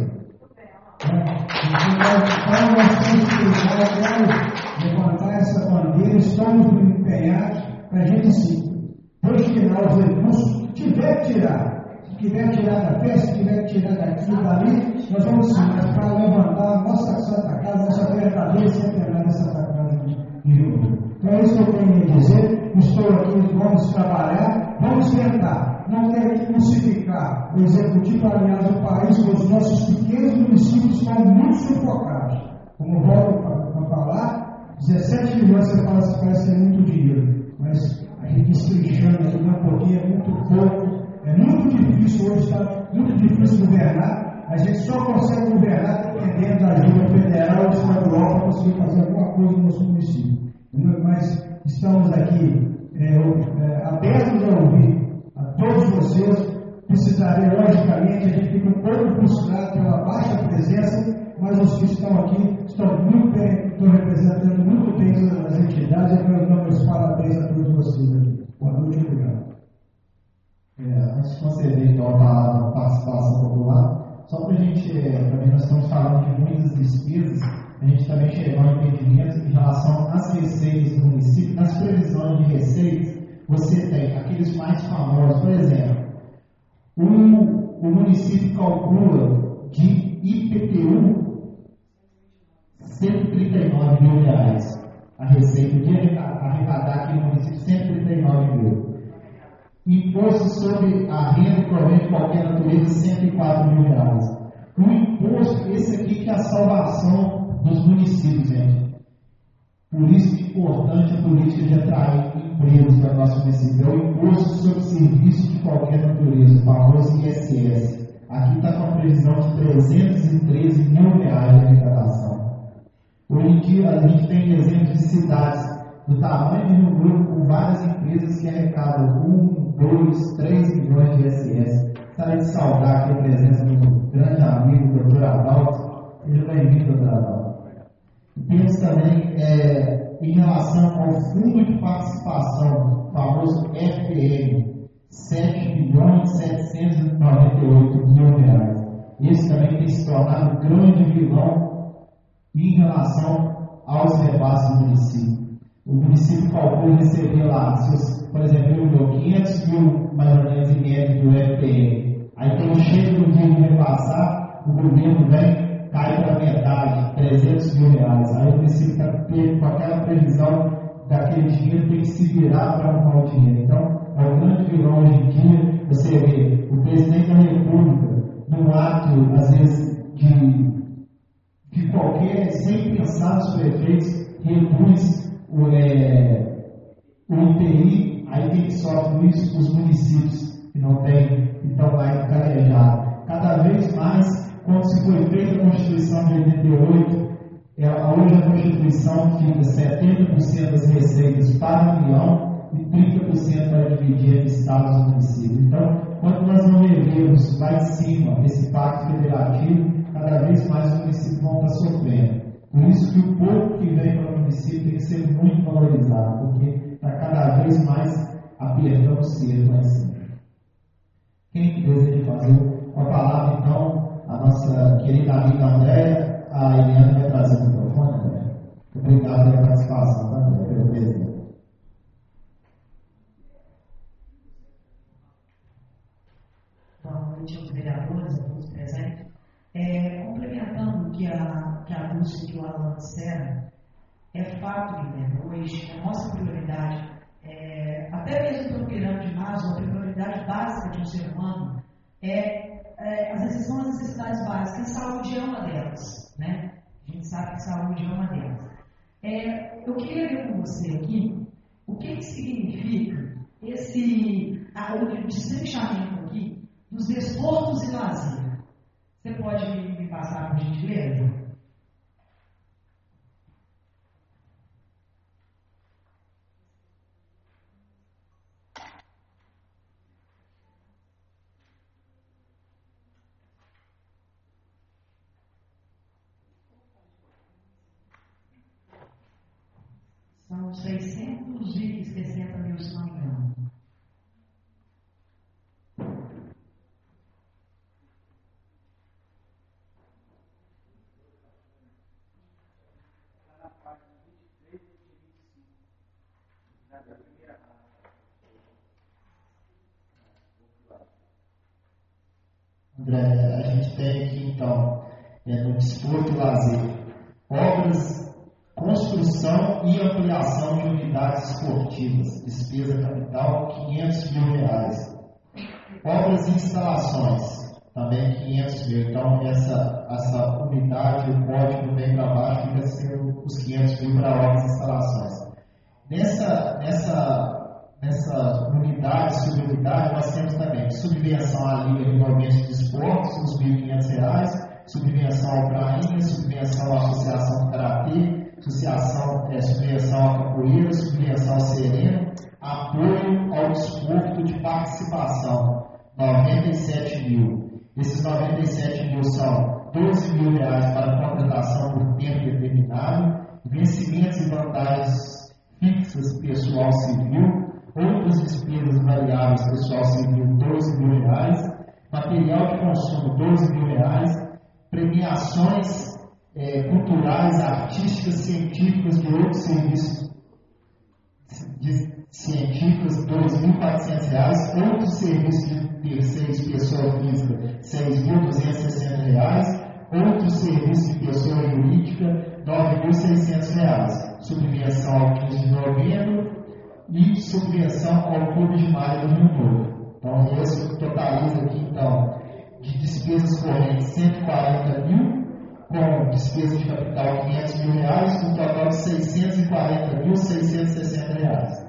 Então nós temos que levantar essa bandeira, estamos empenhados para a gente sim destinar os recursos, se tiver que tirar, se tiver que tirar da festa, se tiver que tirar daqui e dali, nós vamos sim, mas para levantar a nossa Santa Casa, nossa verdadeira centenária Santa Casa de Rio Preto. Então é isso que eu tenho a dizer, estou aqui, vamos trabalhar, vamos tentar. Não tem que crucificar o executivo, aliás, o país, os nossos pequenos municípios estão muito sufocados. Como eu volto para falar, dezessete milhões você fala, parece que é muito dinheiro, mas a gente estrinchando aqui, não, porque é muito pouco, é muito difícil, hoje está muito difícil governar, a gente só consegue governar dependendo da ajuda federal ou estadual para conseguir fazer alguma coisa no nosso município. Mas estamos aqui é, é, abertos a ouvir a todos vocês. Precisaria, logicamente, a gente fica um pouco frustrado pela baixa presença, mas os que estão aqui estão muito bem, estão representando muito bem as entidades, e eu dou meus parabéns a todos vocês aqui. Boa noite e obrigado. É, antes de conceder então a palavra à participação popular, só para a gente, é, também nós estamos falando de muitas despesas, a gente também chegou ao entendimento em relação às receitas do município, nas previsões de receitas. Você tem aqueles mais famosos, por exemplo, o, o município calcula de I P T U cento e trinta e nove mil reais. A receita de arrecadar aqui no município, cento e trinta e nove mil. Imposto sobre a renda e provento de qualquer natureza, cento e quatro mil reais. O imposto, esse aqui que é a salvação dos municípios, gente. Por isso que é importante a política de atrair empresas para o nosso município. É o imposto sobre serviço de qualquer natureza, o famoso I S S. Aqui está com a previsão de trezentos e treze mil reais de arrecadação. Hoje em dia, a gente tem exemplos de cidades do tamanho de Rio Branco com várias empresas que arrecadam um, dois, três milhões de I S S. Gostaria de saudar aqui a presença do grande amigo, doutor Adalto. Seja bem-vindo, doutor Adalto. Temos também, é, em relação ao Fundo de Participação, o famoso F P M, sete milhões setecentos e noventa e oito mil reais. Esse também tem se tornado um grande vilão em relação aos repasses do município. O município calcula receber lá, seus, por exemplo, quinhentos mil mais ou menos em média do F P M. Aí quando chega no dia de repassar, o governo vem, cai para metade, trezentos mil reais. Aí o município está com aquela previsão daquele dinheiro, tem que se virar para arrumar o dinheiro. Então, é um grande vilão hoje em dia. Você vê o presidente da República, num ato, às vezes, de, de qualquer, sem pensar nos prefeitos, reduz o, é, o I P I, aí quem sofre isso? Os municípios que não têm, então vai carejar. Cada vez mais, quando se foi feita a Constituição de oitenta e oito, é, hoje a Constituição fica setenta por cento das receitas para a União e trinta por cento para dividir entre estados e municípios. Então, quando nós não levemos lá em cima esse pacto federativo, cada vez mais os municípios vão estar sofrendo. Por isso que o pouco que vem para o município tem que ser muito valorizado, porque está cada vez mais apertando o cerco lá em cima. Quem deseja fazer uma palavra, então, a nossa querida amiga Andréia, a Eliana vai trazer o microfone, Andréia. Obrigado pela participação, tá, Andréia, pelo presente. Boa noite aos vereadores, a todos presentes. É, complementando o que a, que a Lúcia e o Alan disseram, é fato, Guilherme, hoje a nossa prioridade, é, até mesmo pelo pirâmide de Maslow, a prioridade básica de um ser humano é, é às vezes são as necessidades básicas, e saúde é uma delas, né? A gente sabe que saúde é uma delas. É, eu queria ver com você aqui o que, que significa esse a, o destrinchamento aqui dos desportos e lazer. Você pode me, me passar, por gentileza? São seiscentos e sessenta mil, se não me engano. André, a gente tem aqui então, é, no desporto e lazer, obras, construção e ampliação de unidades esportivas, despesa capital quinhentos mil reais. Obras e instalações, também quinhentos mil. Então, essa, essa unidade, o código vem para baixo, fica sendo os quinhentos mil para obras e instalações. Nessa, nessa, nessa unidade, subunidade, nós temos também subvenção à Liga de Movimentos de Esportes, uns mil e quinhentos reais, subvenção ao Prainha, subvenção à Associação de Karatê, associação, é, subvenção à Capoeira, subvenção ao Sereno, apoio ao desporto de participação, noventa e sete mil. Esses noventa e sete mil são doze mil reais para contratação por tempo determinado, vencimentos e vantagens fixas pessoal civil, outras despesas variáveis pessoal civil, doze mil reais, material de consumo, doze mil reais, premiações é, culturais, artísticas, científicas de outros serviços de científicos, dois mil e quatrocentos reais, outros serviços de terceiros, pessoa física, seis mil duzentos e sessenta reais, outros serviços de pessoa jurídica, nove mil e seiscentos reais, subvenção ao quinze de novembro e subvenção ao Clube de Malha do Rio Novo. Então, isso totaliza aqui, então, de despesas correntes cento e quarenta mil, com despesa de capital quinhentos mil reais, um total de seiscentos e quarenta mil, seiscentos e sessenta reais.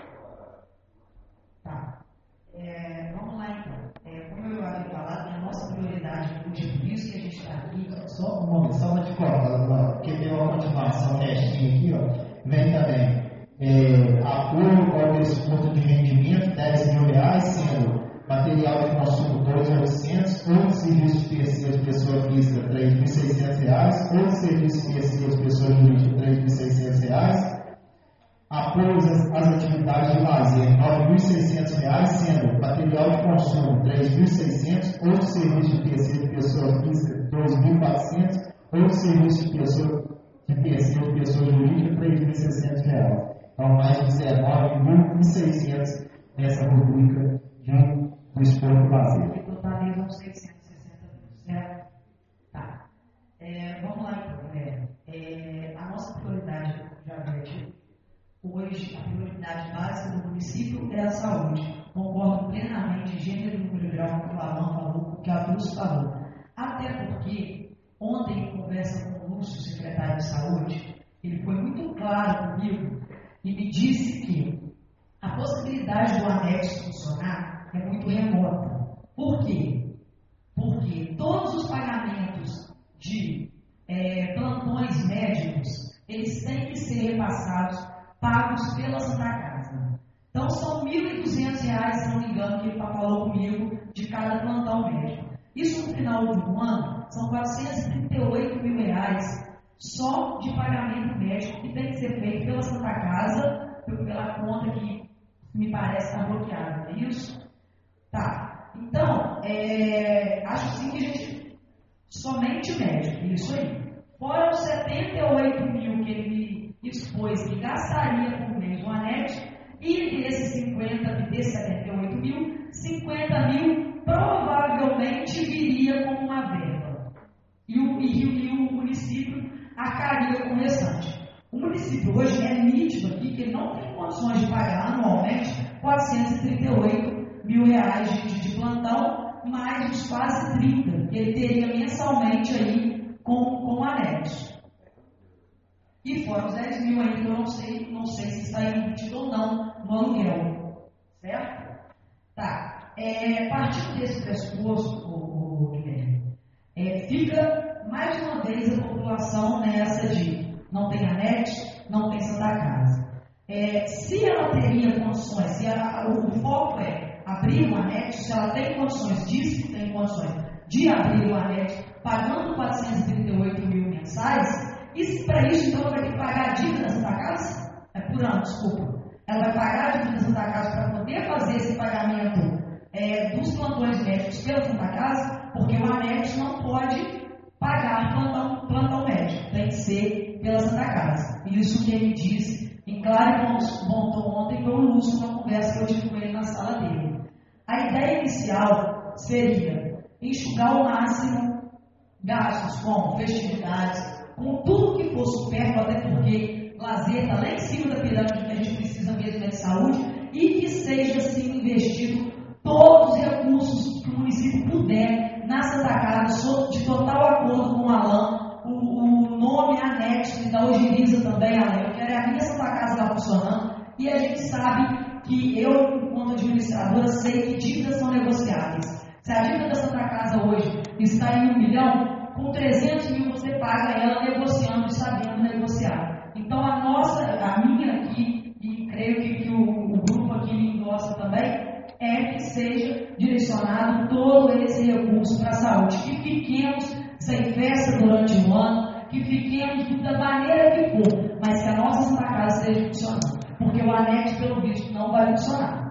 Tá. É, vamos lá então. É, como eu havia falado, a nossa prioridade é por isso que a gente está aqui. Só um momento, só uma de corta, que tem uma continuação restinha aqui, ó. Vem também. É, apoio ao desconto de rendimento, dez mil reais, sendo material de consumo dois mil e oitocentos, ou de serviço de terceiros, pessoa física, três mil e seiscentos reais, ou de serviço de terceiros, pessoa jurídica, três mil e seiscentos reais. Apoio às atividades de lazer, nove mil e seiscentos reais, sendo material de consumo, três mil e seiscentos, ou de serviço de terceiro, pessoa física, dois mil e quatrocentos, ou de serviço de pessoa de terceiro, pessoa jurídica, três mil e seiscentos reais. Então, mais de dezenove mil e seiscentos nessa rubrica de do esporte do lazer. Que totalizam seiscentos e sessenta mil, certo? Tá. É, vamos lá então, galera. É, a nossa prioridade, como já havia dito, hoje a prioridade básica do município é a saúde. Concordo plenamente, gênero e número grau, como o Alan falou, com o que a Dulce falou. Até porque, ontem, em conversa com o Lúcio, secretário de saúde, ele foi muito claro comigo e me disse que a possibilidade do anexo funcionar é muito remota. Por quê? Porque todos os pagamentos de é, plantões médicos, eles têm que ser repassados, pagos pela Santa Casa. Então são mil e duzentos reais, se não me engano, que ele falou comigo, de cada plantão médico. Isso no final de um ano, são quatrocentos e trinta e oito mil reais só de pagamento médico que tem que ser feito pela Santa Casa, pela conta que me parece estar bloqueada, não é isso? Tá, então, é, acho sim que a gente, somente médico, isso aí. Fora os setenta e oito mil que ele me expôs que gastaria por mês no anexo, e desses cinquenta, desses setenta e oito mil, cinquenta mil provavelmente viria como uma verba. E o, e, e o município arcaria com o restante. O município hoje é nítido aqui que ele não tem condições de pagar anualmente quatrocentos e trinta e oito mil reais de, de plantão, mais os quase trinta que ele teria mensalmente aí com, com o anexo. E fora os dez mil aí que eu não sei, não sei se está embutido ou não no aluguel. Certo? Tá. É, partindo desse pressuposto, o, o Guilherme, é, fica mais uma vez a população nessa de não tem anexo, não tem Santa Casa. É, se ela teria condições, se ela, o, o foco é abrir o anexo, se ela tem condições, diz que tem condições de abrir o anexo, pagando quatrocentos e trinta e oito mil mensais, e para isso então ela vai ter que pagar a dívida da Santa Casa? É por ano, desculpa. Ela vai pagar a dívida da Santa Casa para poder fazer esse pagamento é, dos plantões médicos pela Santa Casa, porque o anexo não pode pagar plantão, plantão médico, tem que ser pela Santa Casa. Isso que ele disse em claro e montou ontem foi o Lúcio, uma conversa que eu tive com ele na sala dele. A ideia inicial seria enxugar ao máximo gastos com festividades, com tudo que for supérfluo, até porque lazer está lá em cima da pirâmide que a gente precisa mesmo é de saúde, e que seja assim investido todos os recursos que o município puder na Santa Casa, de total acordo com o Alan, o, o nome anexo que da Ogiriza também, Alan, eu quero a minha Santa Casa lá funcionando, e a gente sabe que eu, enquanto administradora, sei que dívidas são negociáveis. Se a dívida da Santa Casa hoje está em um milhão, com trezentos mil você paga ela negociando e sabendo negociar. Então a nossa, a minha aqui, e creio que, que o, o grupo aqui me endossa também, é que seja direcionado todo esse recurso para a saúde. Que fiquemos sem festa durante o ano, que fiquemos da maneira que for, mas que a nossa Santa Casa esteja funcionando. Porque o anexo, pelo visto, não vai funcionar.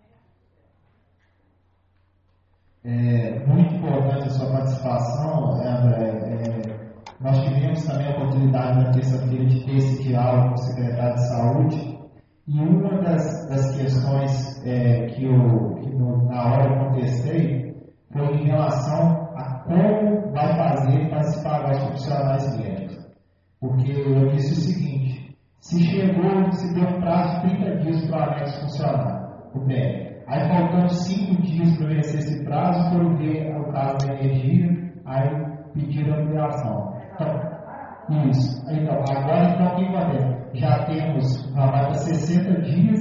É muito importante a sua participação, André. É, nós tivemos também a oportunidade na terça-feira de ter esse diálogo com o secretário de saúde, e uma das, das questões é, que, eu, que no, na hora eu contestei foi em relação a como vai fazer para se pagar os profissionais médicos. Porque eu disse o seguinte: Se chegou, se deu um prazo de trinta dias para o anexo funcionar, o B R. Aí faltando cinco dias para vencer esse prazo, foram ver o caso da energia, aí pediram ampliação. Então, isso. Então, agora, então, o que acontece? Já temos, já vai para sessenta dias,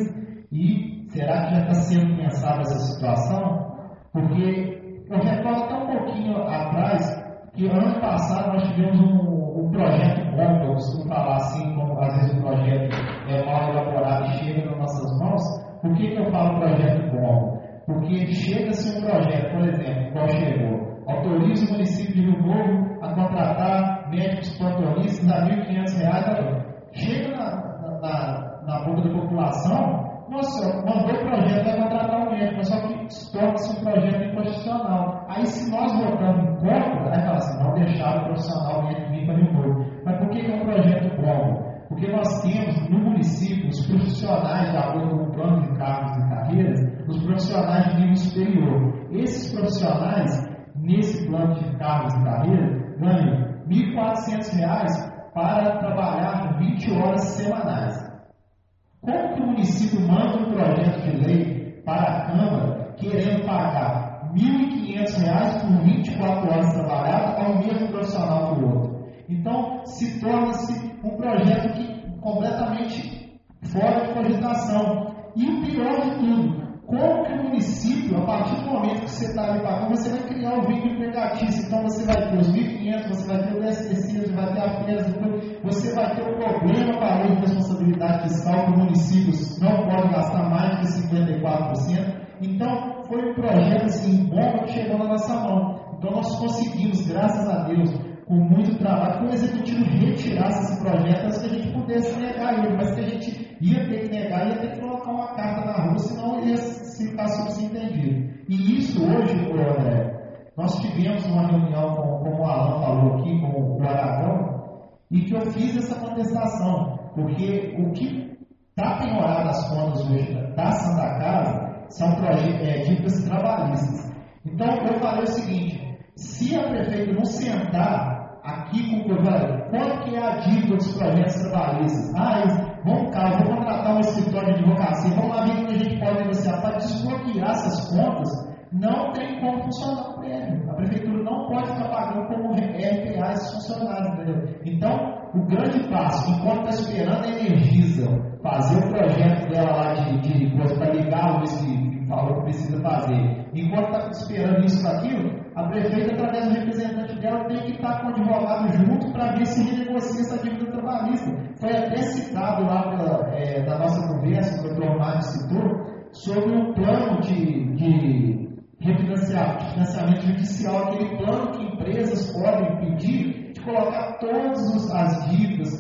e será que já está sendo pensada essa situação? Porque eu recordo até um pouquinho atrás, que ano passado nós tivemos um, um projeto bom, eu costumo falar assim, como às vezes o projeto é mal elaborado e chega nas nossas mãos. Por que, que eu falo projeto bom? Porque chega-se um projeto, por exemplo, qual chegou, autoriza o município de Rio Novo a contratar médicos plantonistas a mil e quinhentos reais. Chega na, na, na boca da população, nossa, mandou o projeto, vai contratar um médico, mas só que torna-se um projeto inconstitucional. Aí, se nós votamos em contra, aí fala assim, não deixar o profissional médico vir para Rio Novo. Mas por que, que é um projeto bom? Porque nós temos no município os profissionais, de acordo com o plano de cargos e carreiras, os profissionais de nível superior. Esses profissionais, nesse plano de cargos e carreiras, ganham mil e quatrocentos reais para trabalhar vinte horas semanais. Como que o município manda um projeto de lei para a Câmara querendo pagar mil e quinhentos reais por vinte e quatro horas trabalhadas ao mesmo profissional que o outro? Então, se torna-se um projeto que, completamente fora de cogitação. E o pior de tudo, como que o município, a partir do momento que você está ali pagando, você vai criar o vínculo empregatício. Então, você vai ter os mil e quinhentos, você vai ter o S T C, você vai ter a P E S, você vai ter o problema com a lei de responsabilidade fiscal, que o município não pode gastar mais de cinquenta e quatro por cento. Então, foi um projeto assim, bom que chegou na nossa mão. Então, nós conseguimos, graças a Deus, com muito trabalho, que o executivo retirasse esse projeto antes que a gente pudesse negar ele, mas que a gente ia ter que negar, ia ter que colocar uma carta na rua, senão ia ficar subentendido. E isso hoje, André, nós tivemos uma reunião, com, como o Alan falou aqui, com o Aragão, e que eu fiz essa contestação, porque o que está penhorado nas contas hoje da Santa Casa são é, dívidas trabalhistas. Então, eu falei o seguinte, se a prefeita não sentar aqui com o governo, quanto que é a dívida dos projetos trabalhistas? Ah, eles, vamos cá, eu vou contratar um escritório de advocacia, vamos lá ver o que a gente pode negociar. Para desbloquear essas contas, não tem como funcionar o prêmio. A prefeitura não pode ficar pagando como R P A esses funcionários, entendeu? Então, o grande passo, enquanto está esperando a Energisa fazer o projeto dela lá de, de para ligar a luz que falou que precisa fazer, enquanto está esperando isso para aquilo, a prefeita, através do representante dela, tem que estar com o advogado junto para ver se renegocia essa dívida trabalhista. Foi até citado lá pela, é, na nossa conversa, o doutor Mário citou, sobre um plano de, de refinanciamento, de financiamento judicial, aquele plano que empresas podem pedir de colocar todas as dívidas,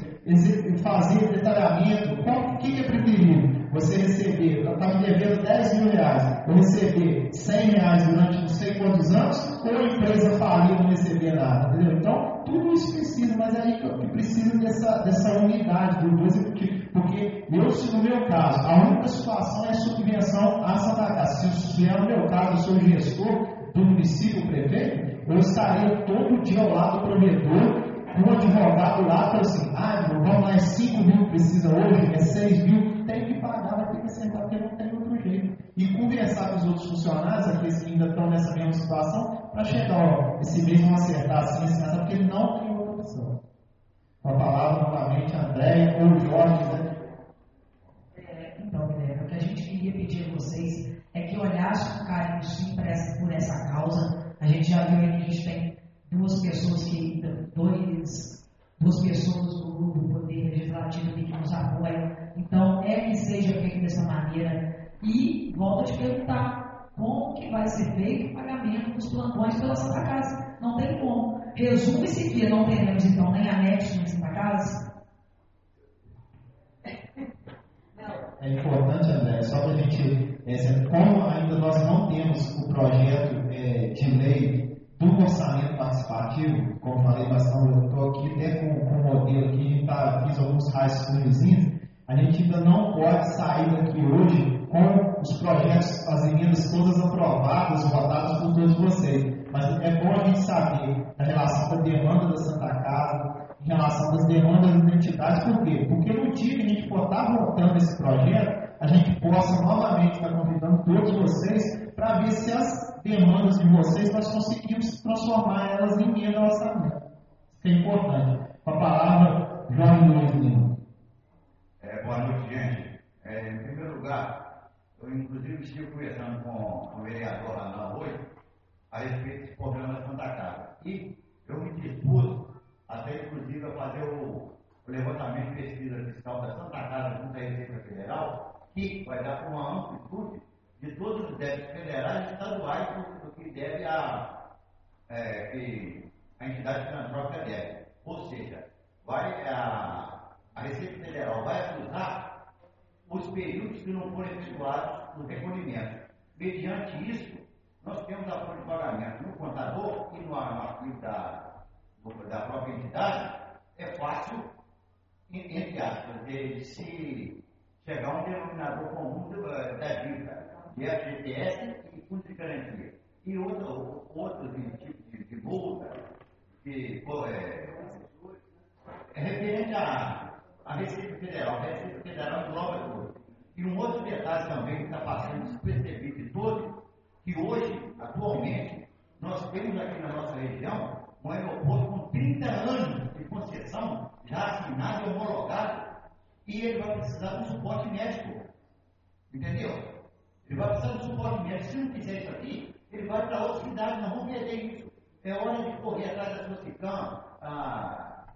fazer detalhamento. O que é preferível? Você receber, está me devendo dez mil reais, ou receber cem reais durante não sei quantos anos, ou a empresa falir não receber nada, entendeu? Então, tudo isso precisa, mas é aí que, que precisa dessa, dessa unidade do executivo, porque eu, se no meu caso, a única situação é a subvenção à Santa Casa. Se é no meu caso, eu sou gestor do município, o prefeito, eu estaria todo dia ao lado do provedor, um advogado lá falou assim, ah, vamos lá, é cinco mil que precisa hoje, é seis mil, tem que pagar, vai ter que sentar, porque não tem outro jeito. E conversar com os outros funcionários, aqueles que ainda estão nessa mesma situação, para chegar, ó, esse mês vão acertar assim, assim, porque ele não tem outra opção. Com a palavra novamente, Andréia ou Jorge, né? É, então, Guilherme, o que a gente queria pedir a vocês é que olhassem com carinho sim por essa, por essa causa. A gente já viu aí que a gente tem duas pessoas que, dois, duas pessoas do grupo do Poder Legislativo que nos apoiam. Então, é que seja feito dessa maneira. E volto a te perguntar, como que vai ser feito o pagamento dos plantões pela Santa Casa? Não tem como. Resume-se que não teremos, então, nem anexo na Santa Casa. É importante, André, só para a gente, é, como ainda nós não temos o projeto é, de lei do orçamento participativo, como falei bastante, eu estou aqui até com, com o modelo aqui, a gente tá, fiz alguns rascunhozinhos, a gente ainda não pode sair daqui hoje com os projetos, as emendas todas aprovadas, votadas por todos vocês. Mas é bom a gente saber a relação da demanda da Santa Casa, em relação nossas demandas das entidades. Por quê? Porque no dia que a gente for estar voltando esse projeto, a gente possa novamente estar convidando todos vocês para ver se as demandas de vocês nós conseguimos transformar elas em emenda ao orçamento. Isso que é importante. Com a palavra, Jorge Luiz Lima. É, boa noite, gente. É, em primeiro lugar, eu inclusive estive conversando com, com o vereador lá na hoje a respeito desse problema da Santa Casa. E eu me dispus até inclusive a fazer o, o levantamento de pesquisa fiscal da Santa Casa junto à Receita Federal, que vai dar para uma amplitude de todos os débitos federais e estaduais do que deve a, é, que a entidade filantrópica deve. Ou seja, vai a, a Receita Federal vai acusar os períodos que não foram efetuados no recolhimento. Mediante isso, nós temos a folha de pagamento no contador e no arquivo da, da própria entidade. É fácil, entre aspas, de se chegar a um denominador comum da dívida, de F G T S e fundo de garantia. E outro, outros tipos de, de multa, que é, é referente à, à Receita Federal. A Receita Federal engloba tudo. E um outro detalhe também que está passando despercebido de todos, que hoje, atualmente, nós temos aqui na nossa região um aeroporto com trinta anos de concessão, já assinado e homologado, e ele vai precisar de um suporte médico. Entendeu? Ele vai precisar de um suporte médico. Se não quiser isso aqui, ele vai para outra cidade. Nós vamos perder isso. É hora de correr atrás da sua SICAM, ah,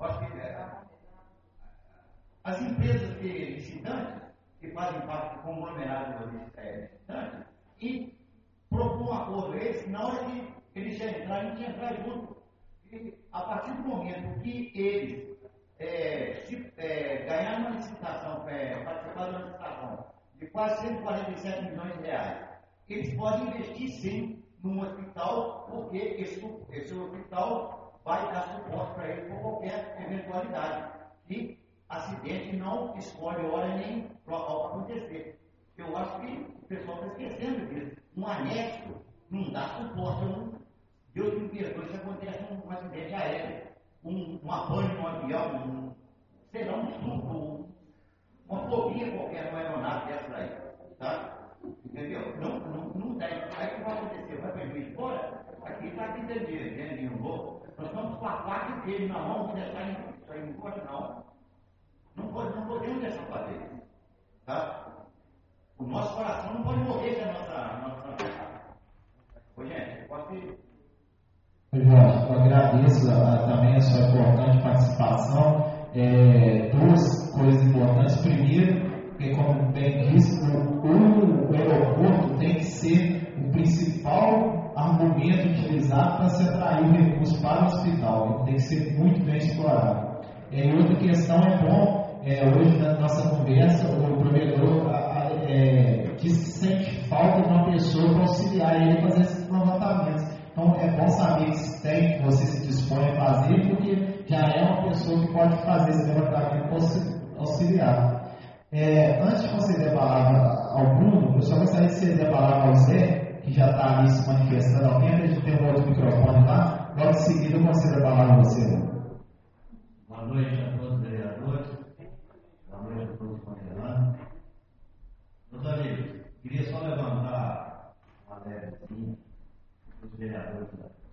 as empresas que licitantes, que fazem parte do conglomerado licitantes, e propor um acordo a eles, na hora que eles já entrarem, tinha entrar junto. E a partir do momento que eles é, se, é, ganharam uma licitação, é, participaram de uma licitação de quase cento e quarenta e sete milhões de reais, eles podem investir sim num hospital, porque esse, esse hospital vai dar suporte para eles por qualquer eventualidade. E acidente não escolhe hora nem local para acontecer. Eu acho que o pessoal está esquecendo disso. Um anexo não dá suporte. Não. Deus me perdoe se acontece um, um acidente aéreo, um, uma pane no avião, um, sei lá, um suco, um, uma fobia qualquer numa aeronave dessa aí. Tá? Entendeu? Não, não, não tem. Aí o que vai acontecer? Vai para de fora? Aqui está aqui dentro de um louco. Nós estamos com a faca dele na mão, não deixar isso aí, não pode não. Não, pode, não podemos deixar fazer isso. Tá? O nosso coração não pode morrer se a nossa. nossa... Ô, gente, posso ir? Jorge, eu agradeço a, também a sua importante participação. É, duas coisas importantes. Primeiro, porque, como bem disse, o, o aeroporto tem que ser o principal argumento utilizado para se atrair recursos para o hospital. Ele tem que ser muito bem explorado. E outra questão é bom, é, hoje na nossa conversa, o provedor é, diz que sente falta de uma pessoa para auxiliar ele a fazer esses levantamentos. Então é bom saber que se tem, que você se dispõe a fazer, porque já é uma pessoa que pode fazer esse levantamento auxiliar. É, antes de conceder a palavra ao Bruno, eu só gostaria de ceder a palavra ao Zé, que já está ali se manifestando ao tempo, a gente tem um outro microfone lá, logo em seguida eu concedo a palavra a você. Boa noite a todos os vereadores, boa noite a todos os convidados. Meus amigos, queria só levantar uma levezinha dos vereadores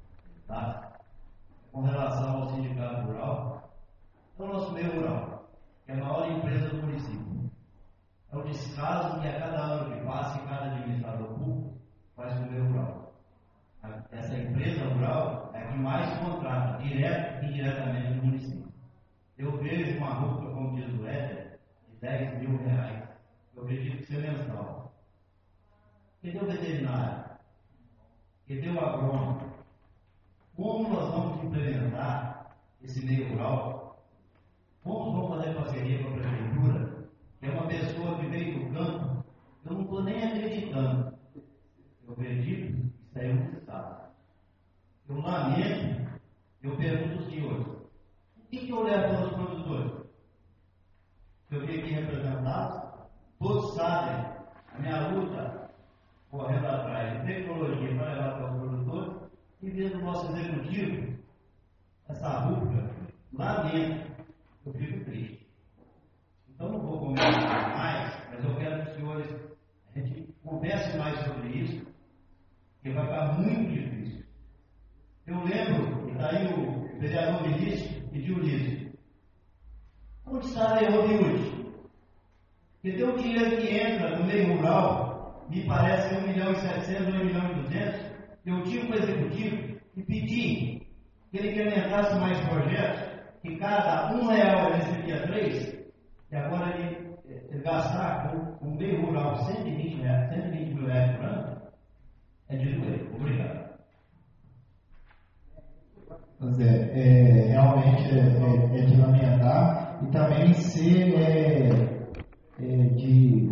da com relação ao sindicato rural, é o nosso meio rural, que é a maior empresa do município. É o descaso que a cada ano que passa, cada administrador público faz com o meio rural. Essa empresa rural é a que mais contrata, direto e indiretamente no município. Eu vejo uma rúbrica, como diz o Éder, de dez mil reais. Eu acredito que seja mensal. Cadê o veterinário? Cadê o agrônomo? Como nós vamos implementar esse meio rural? Como vamos fazer parceria com a prefeitura, que é uma pessoa que veio do campo? Eu não estou nem acreditando. Eu acredito que isso aí é um estado. Eu lamento, eu pergunto aos senhores, o que, que eu levo para os produtores? Eu vim aqui representado, todos sabem a minha luta correndo atrás de tecnologia para levar para os produtores, e vendo o nosso executivo, essa rúbrica, lá dentro, eu fico triste. Então não vou comentar mais, mas eu quero que os senhores, a gente converse mais sobre isso, que vai ficar muito difícil. Eu lembro, e daí o vereador Vinícius e Dionísio, onde está a Leomiúde? Porque tem um dinheiro que entra no meio rural, me parece que é um milhão e setecentos, um milhão e duzentos, eu tive para o executivo e pedi que ele implementasse mais projetos, que cada um real ele recebia três, e agora ele, ele gastar com o meio rural cento e vinte reais, cento e vinte mil reais por ano, é de doer. Obrigado. Pois é, é realmente é, é, é de lamentar e também ser é, é, de,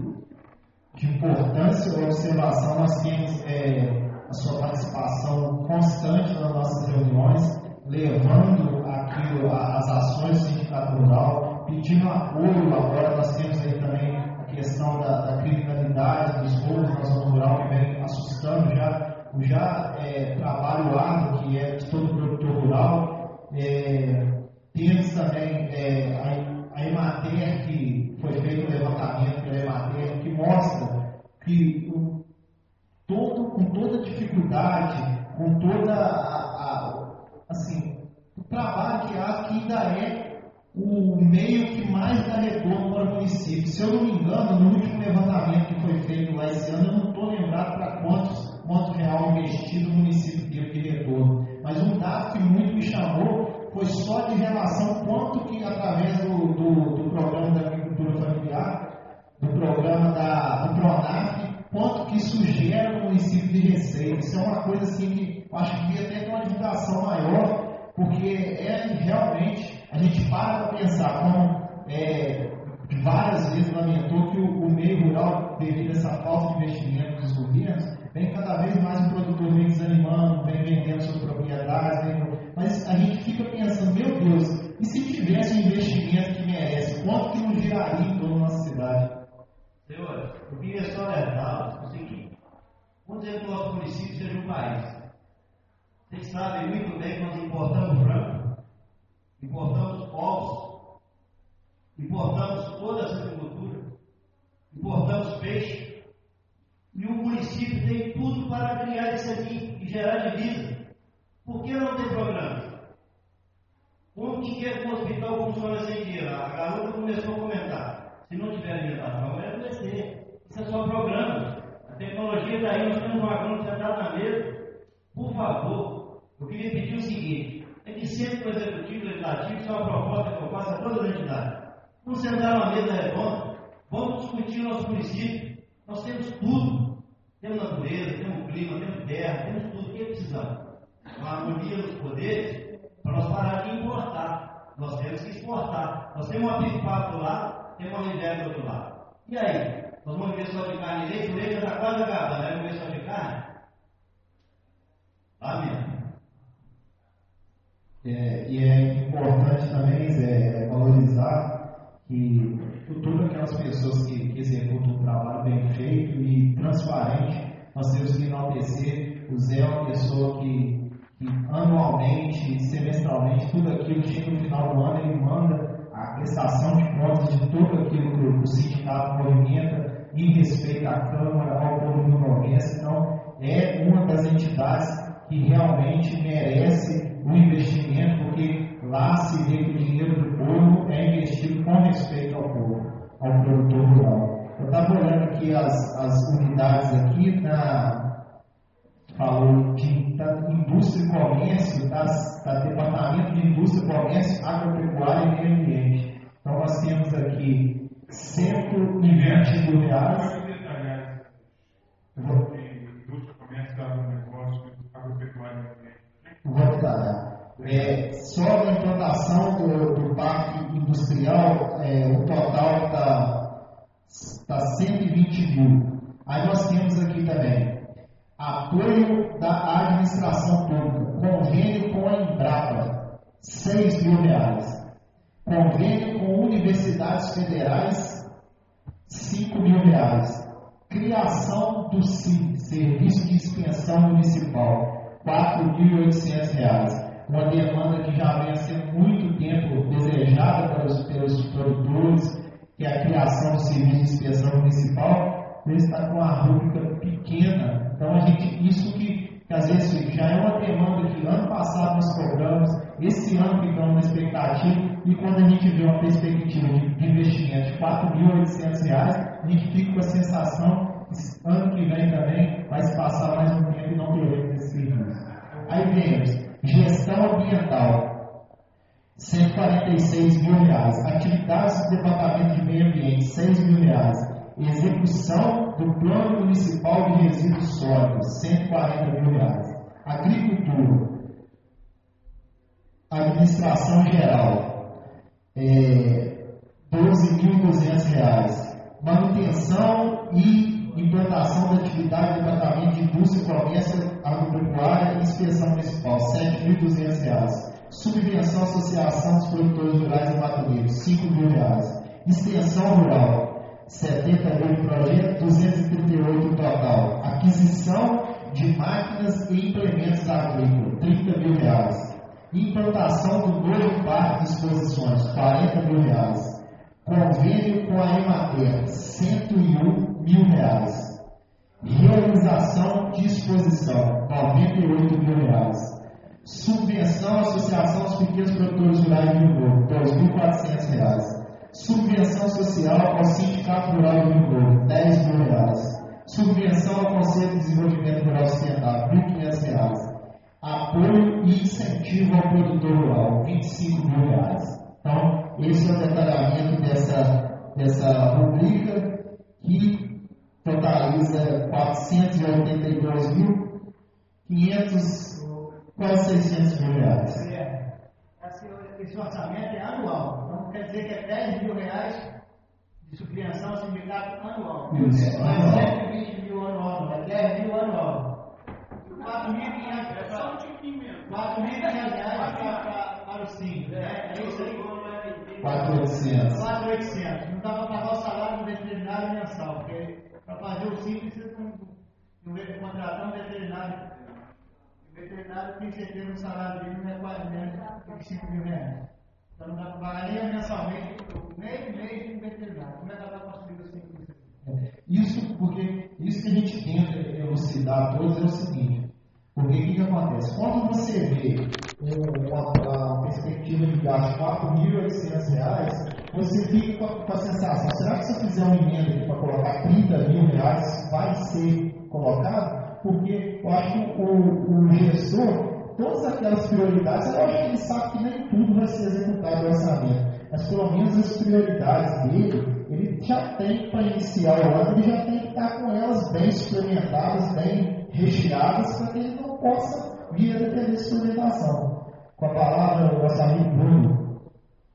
de importância e observação. Nós temos é, a sua participação constante nas nossas reuniões, levando aquilo, as ações do sindicato rural, pedindo apoio. Agora nós temos aí também a questão da, da criminalidade, dos roubos na zona rural, que vem assustando já o já é, trabalho árduo que é de todo produtor rural. É, temos também é, a, a Emater, que foi feito um levantamento pela Emater, que mostra que o, todo, com toda dificuldade, com toda a, a, assim, o trabalho que há, que ainda é o meio que mais dá retorno para o município. Se eu não me engano, no último levantamento que foi feito lá esse ano, eu não estou lembrado para quantos quanto real investido no município teve de retorno. Mas um dado que muito me chamou foi só de relação quanto que, através do, do, do programa da agricultura familiar, do programa da, do PRONAF, quanto que isso gera no município de receita. Isso é uma coisa assim que eu acho que devia ter uma divulgação maior, porque é realmente, a gente para para pensar como é, várias vezes lamentou que o, o meio rural, devido a essa falta de investimento dos governos, vem cada vez mais o produtor vem desanimando, vem vendendo suas propriedades, vem... mas a gente fica pensando, meu Deus, e se tivesse um investimento que merece, quanto que não giraria em toda a nossa cidade? Senhores, eu queria só alertá-los o seguinte: vamos dizer que o nosso município seja um país. Vocês sabem muito bem que nós importamos frango, importamos ovos, importamos toda essa agricultura, importamos peixe. E o município tem tudo para criar isso aqui e gerar divisa. Por que não tem programa? Como que quer que o hospital funcione sem dinheiro? A garota começou a comentar. Se não tiver alimentação, vai adoecer. Isso é só programa. A tecnologia está aí, nós temos um agrônomo sentado na mesa. Por favor, eu queria pedir o seguinte: é que sempre o executivo, o legislativo, isso é uma proposta que eu faço a todas as entidades. Vamos sentar numa mesa redonda, vamos discutir o nosso município. Nós temos tudo. Temos natureza, temos clima, temos terra, temos tudo. O que precisamos? Uma harmonia nos poderes para nós parar de importar. Nós temos que exportar. Nós temos uma pipa do lado, temos uma miséria do outro lado. E aí? Nós vamos viver só de carne e leite? O leite já está quase acabando, né? Vamos viver só de carne? Amém. É, e é importante também Zé, valorizar que todas aquelas pessoas que, que executam um trabalho bem feito e transparente, nós temos que enaltecer. O Zé é uma pessoa que, que anualmente, semestralmente, tudo aquilo chega no final do ano, ele manda a prestação de contas de tudo aquilo que o sindicato movimenta em respeito à Câmara, ao povo novense. Então, é uma das entidades que realmente merece o investimento, porque lá se vê que o dinheiro do povo é investido com respeito ao povo, ao produtor rural. Eu estava olhando aqui as, as unidades aqui, na, falou de da indústria e comércio, das, da Departamento de Indústria, Comércio, Agropecuária e Meio Ambiente. Então nós temos aqui cento e vinte e dois reais. Indústria, comércio, agronegócio, agropecuária e meio ambiente. Vou detalhar. É, só a implantação do, do parque industrial, é, o total está tá cento e vinte mil. Aí nós temos aqui também apoio da administração pública, convênio com a Embrapa, seis mil reais. Convênio com universidades federais, cinco mil reais. Criação do C I M, Serviço de Inspeção Municipal, quatro mil e oitocentos reais. Uma demanda que já vem há muito tempo desejada pelos, os produtores, que é a criação do serviço de inspeção municipal, ele está com uma rúbrica pequena. Então, a gente, isso que, que às vezes já é uma demanda que ano passado nós cobramos, esse ano ficamos na expectativa, e quando a gente vê uma perspectiva de, de investimento de quatro mil e oitocentos reais, a gente fica com a sensação que ano que vem também vai se passar mais um tempo e não teremos esse serviço. Aí vemos gestão ambiental, cento e quarenta e seis mil reais. Atividades do Departamento de Meio Ambiente, seis mil reais. Execução do Plano Municipal de Resíduos Sólidos, cento e quarenta mil reais. Agricultura. Administração Geral, é, doze mil e duzentos reais. Manutenção e implantação da atividade do Departamento de Indústria, Comércio, Agropecuária e Inspeção Municipal, sete mil e duzentos reais. Subvenção à Associação dos Produtores Rurais e Madeireiros, cinco mil reais. Extensão Rural, setenta mil de projeto, duzentos e trinta e oito no total. Aquisição de máquinas e implementos agrícolas, trinta mil reais. Implantação do novo parque de exposições, quarenta mil reais. Convênio com a Emater, cento e um mil reais. Realização de exposição, noventa e oito mil reais. Subvenção à Associação dos Pequenos Produtores Rurais de Rio Novo, dois mil e quatrocentos reais. Subvenção social ao Sindicato Rural de Rio Novo, dez mil reais. Subvenção ao Conselho de Desenvolvimento Rural Sustentável, mil e quinhentos reais. Apoio e incentivo ao produtor rural, vinte e cinco mil reais. Então, esse é o detalhamento dessa, dessa rubrica que totaliza quatrocentos e oitenta e dois mil quinhentos, quase seiscentos mil reais. É, esse orçamento é anual, então quer dizer que é dez mil reais de subvenção ao sindicato anual. Isso, não é anual. cento e vinte mil anual, é dez mil anual. quatro mil e quinhentos reais para, para o Sim, né? É isso aí? quatro mil e oitocentos. quatro mil e oitocentos. Não dá para pagar o salário do veterinário mensal, porque para fazer o Sim precisa de contratar um veterinário. O veterinário tem certeza que o salário dele não é quase menos de cinco mil reais. Então não dá para pagar nem mensalmente, meio mês de um veterinário. Como é que ela vai construir os cinco mil? Isso porque isso que a gente tenta elucidar a todos é o seguinte. Porque o que, que acontece? Quando você vê uma, uma perspectiva de gasto de quatro mil e oitocentos reais, você fica com a, com a sensação, será que se eu fizer uma emenda aqui para colocar trinta mil reais, vai ser colocado? Porque eu acho que o, o gestor, todas aquelas prioridades, eu acho que ele sabe que nem tudo vai ser executado no orçamento, mas pelo menos as prioridades dele, ele já tem para iniciar o ano, ele já tem que estar com elas bem suplementadas, bem recheadas, para que ele não possa vir a depender de suplementação. Com a palavra, o nosso amigo Bruno.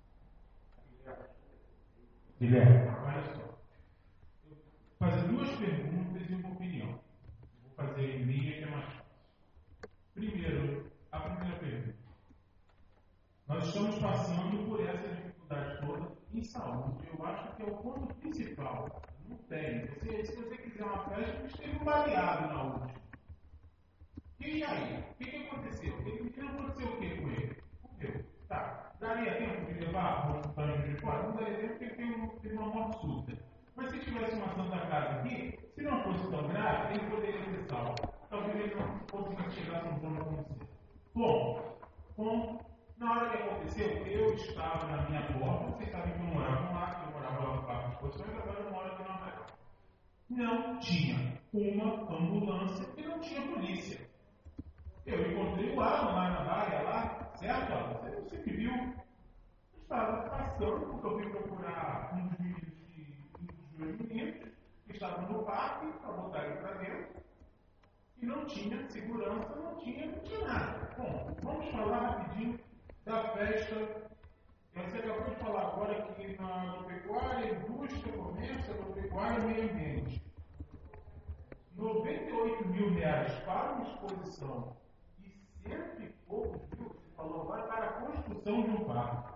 Guilherme. Olha só. Vou fazer duas perguntas e uma opinião. Vou fazer em linha que é mais fácil. Primeiro, a primeira pergunta. Nós estamos passando por essa dificuldade toda em saúde. Eu acho que é o ponto principal. Não tem. Se, se você quiser uma festa, esteve um baleado na última. E aí? O que, que aconteceu? O que, que aconteceu o que com ele? Morreu. Tá. Daria tempo de levar um banho de fora? Não daria tempo porque teve, um, teve uma morte súbita. Mas se tivesse uma Santa Casa aqui, se não fosse tão grave, ele poderia ser salvo. Talvez ele não fosse chegar a um plano como esse. Bom, com, na hora que aconteceu, eu estava na minha porta, vocês sabem que eu morava lá, que eu morava lá no Parque de Exposições, agora eu moro aqui na Amarela. Não tinha uma ambulância e não tinha polícia. Eu encontrei o Alan lá na área, lá, certo, Alan? Você não se viu. Eu estava passando, porque eu vim procurar um dos meninos, que, um dos meus meninos, que estavam no parque, para botar ele para dentro, e não tinha segurança, não tinha, não tinha nada. Bom, vamos falar rapidinho da festa. Você acabou de falar agora que na agropecuária, indústria, comércio, agropecuária e meio ambiente. noventa e oito mil reais para uma exposição e cento e poucos mil, você falou agora, para a construção de um parque.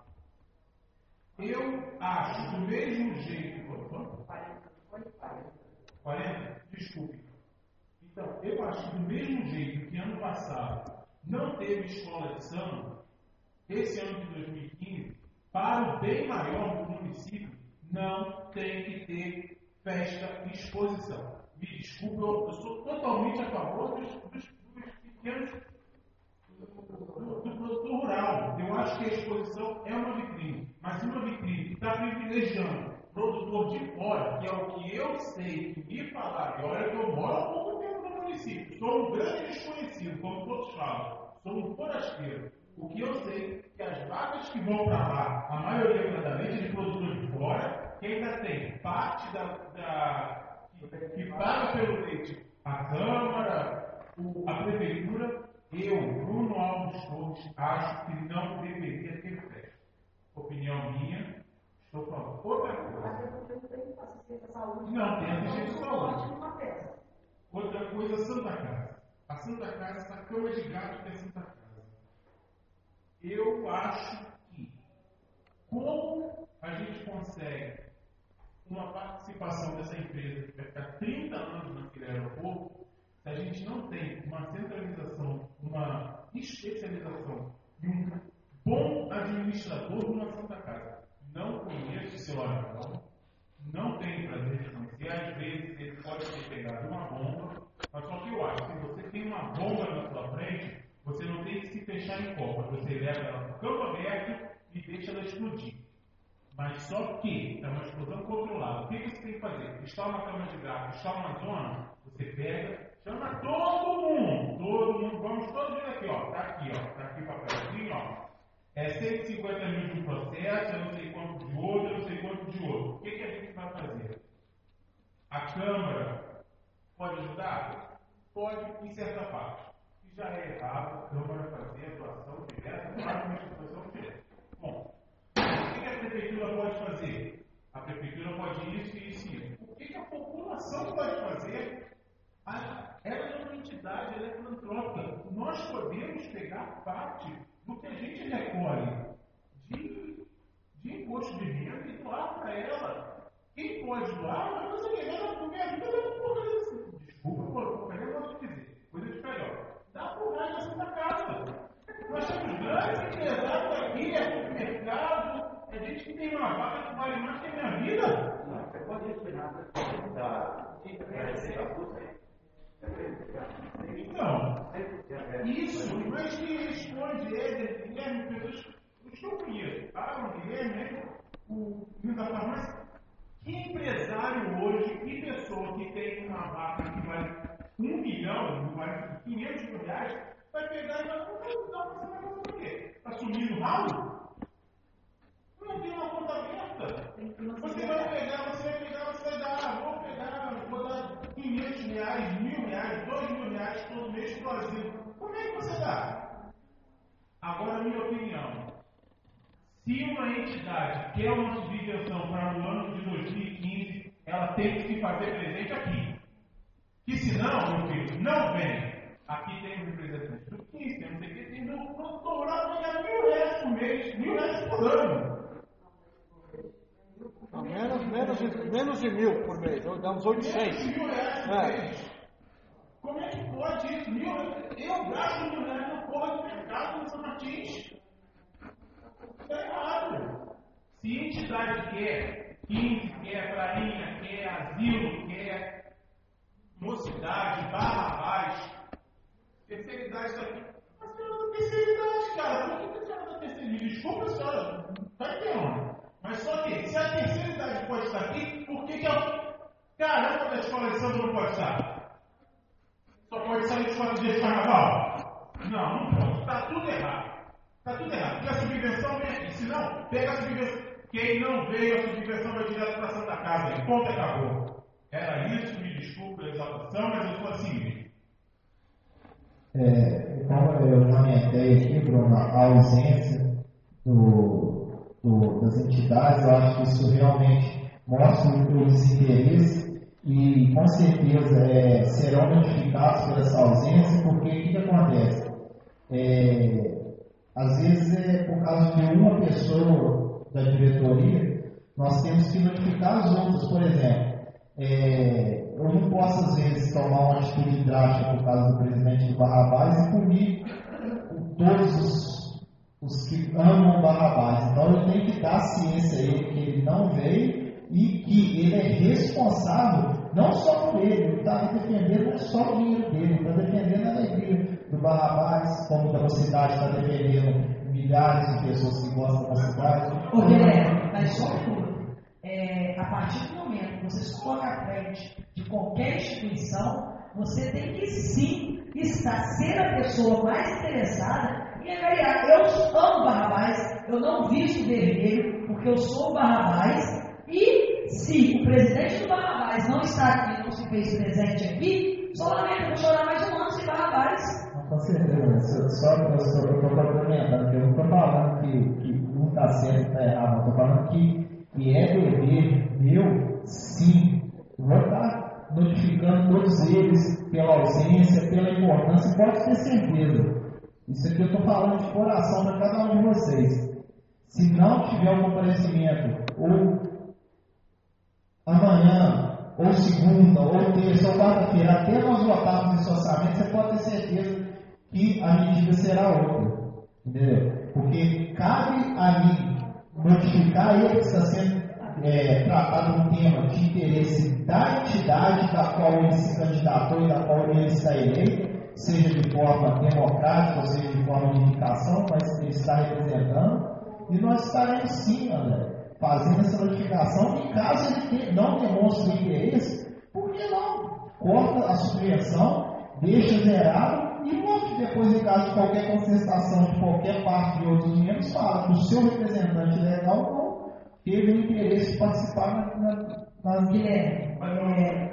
Eu acho, do mesmo jeito. quarenta? Desculpe. Então, eu acho que do mesmo jeito que ano passado não teve escola de samba, esse ano de dois mil e quinze, para o bem maior do município, não tem que ter festa e exposição. Me desculpe, eu, eu sou totalmente a favor dos, dos, dos pequenos, do, do, do produtor rural. Eu acho que a exposição é uma vitrine, mas uma vitrine que está privilegiando produtor de fora, que é o que eu sei, que me falaram, e olha que eu moro há pouco tempo no município, sou um grande desconhecido, como todos falam, sou um forasteiro. O que eu sei é que as vacas que vão para lá, a maioria verdadeiramente é de produtor de fora, que ainda tem parte da, da que, que paga pelo leite a Câmara, o, a Prefeitura. Eu, Bruno Alves Torres, acho que não deveria ter festa. Opinião minha. Estou falando outra coisa. Não tem assistente de saúde. Outra coisa, Santa Casa. A Santa Casa, essa cama de gato que é Santa Casa. Eu acho que, como a gente consegue uma participação dessa empresa que vai ficar trinta anos naquele aeroporto, se a gente não tem uma centralização, uma especialização e um bom administrador de uma Santa Casa. Não conheço seu Aragão, não tenho prazer de conhecer, às vezes ele pode ter pegado uma bomba, mas só que eu acho que se você tem uma bomba na sua frente, você não tem que se fechar em copa, você leva ela para o campo aberto e deixa ela explodir. Mas só que é uma explosão controlada. O que você tem que fazer? Está uma cama de gato, está uma zona, você pega, chama todo mundo, todo mundo, vamos todos vir aqui, ó, tá aqui, ó, tá aqui o papelzinho, ó. É cento e cinquenta mil de um processo, eu não sei quanto de outro, eu não sei quanto de outro. O que, que a gente vai fazer? A Câmara pode ajudar? Pode, em certa parte. E já é errado a Câmara fazer a doação direta para uma instituição direta. Bom, o que, que a Prefeitura pode fazer? A Prefeitura pode isso e isso e isso. O que, que a população pode fazer? Ah, ela é uma entidade, ela é filantrópica. Nós podemos pegar parte do que a gente recolhe de, de imposto de renda e doar para ela. Quem pode doar, mas não sei o que, ela comer a vida da porra assim. Desculpa, porra, eu posso dizer, coisa de melhor. Dá para o raio da Santa Casa. Nós temos grandes empresários aqui, é mercado, é gente que tem uma vaga que vale mais que a minha vida. Não, você pode esperar da Então, isso, mas quem responde é Guilherme, pessoas que eu conheço, tá? O Guilherme, o filho da farmácia. Que empresário hoje, que pessoa que tem uma vaca que vale um milhão, vale quinhentos mil reais, vai pegar e vai comprar você vai fazer o quê? Está sumindo o ralo? Não tem uma conta aberta. Você vai pegar, você vai pegar, você vai dar, vou pegar, vou dar quinhentos reais, mil reais, dois mil reais todo mês para o asilo. Como é que você dá? Agora, minha opinião. Se uma entidade quer uma subvenção para o ano de dois mil e quinze, ela tem que se fazer presente aqui. E se não, meu filho, não vem. Aqui tem um representante do quinze, tem não sei o que, tem um produtor rural que ganha mil reais por mês, mil reais por ano. Não, menos, menos, de, menos de mil por mês, dá uns oitocentos. Menos de mil reais por é. mês. Como é que pode isso? Mil, eu gasto mil reais no porra do mercado no São Martins. Está errado. Se a entidade quer quinze, quer prainha, quer asilo, quer mocidade, barra baixo, terceira idade está aqui. A senhora da terceira idade, cara. Por que a senhora da terceira idade? Desculpa, senhora, vai ter onda. Mas só que, se a terceira idade pode estar aqui, por que, que a caramba da escola de samba não pode estar? Só pode sair de escola de carnaval? Não, não pode. Está tudo errado. Está tudo errado. Porque a subvenção vem aqui. Se não, pega a subvenção. Quem não veio, a subvenção vai direto para a Santa Casa. E ponto, acabou. Era isso, me desculpe pela exaltação, mas eu sou assim mesmo. É, como eu lamentei aqui, Bruno, a ausência do, do, das entidades, eu acho que isso realmente mostra o desinteresse e com certeza é, serão notificados por essa ausência, porque o que, que acontece? É, às vezes é por causa de uma pessoa da diretoria, nós temos que notificar as outras, por exemplo. É, eu não posso, às vezes, tomar uma atitude drástica por causa do presidente do Barrabás e punir todos os, os que amam Barrabás. Então ele tem que dar ciência a ele que ele não veio e que ele é responsável não só por ele, ele está defendendo não só o dinheiro dele, ele está defendendo a alegria do Barrabás, como da cidade está defendendo milhares de pessoas que gostam da cidade. Ô Guilherme, mas só tudo. É, a partir do momento que você se coloca à frente de qualquer instituição, você tem que sim estar ser a pessoa mais interessada em avaliar. Eu amo Barrabás, eu não visto vermelho, porque eu sou o Barrabás. E se o presidente do Barrabás não está aqui, não se fez presente aqui, só lamento, vou chorar mais um ano sem Barrabás. Com certeza, só que eu estou complementando, que eu não estou falando que, que um está certo e está errado, eu estou falando que, que é dever meu, sim. Eu vou estar notificando todos eles pela ausência, pela importância, pode ter certeza. Isso aqui eu estou falando de coração para cada um de vocês. Se não tiver um comparecimento, ou amanhã, ou segunda, ou terça, ou quarta-feira, até nós votarmos esse orçamento, você pode ter certeza que a medida será outra. Entendeu? Porque cabe a mim notificar ele que está sendo é, tratado um tema de interesse da entidade da qual ele se candidatou e da qual ele está eleito, seja de forma democrática, ou seja de forma de indicação, mas ele está representando, e nós estaremos sim, André, fazendo essa notificação, e caso ele não demonstre interesse, por que não? Corta a supressão, deixa zerado e vote depois, em caso de qualquer contestação de qualquer parte de outros membros, fala que o seu representante legal não teve o interesse de participar na, nas... Guilherme, é,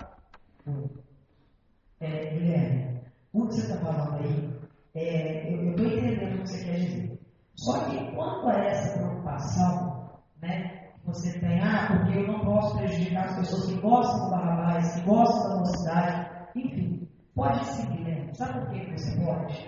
é, Guilherme, o que você está falando aí, é, eu estou entendendo o que você quer dizer. Só que quando há essa preocupação, né, você tem, ah, porque eu não posso prejudicar as pessoas que gostam do Barrabás, que gostam da mocidade, enfim, pode seguir, né? Sabe por que você pode?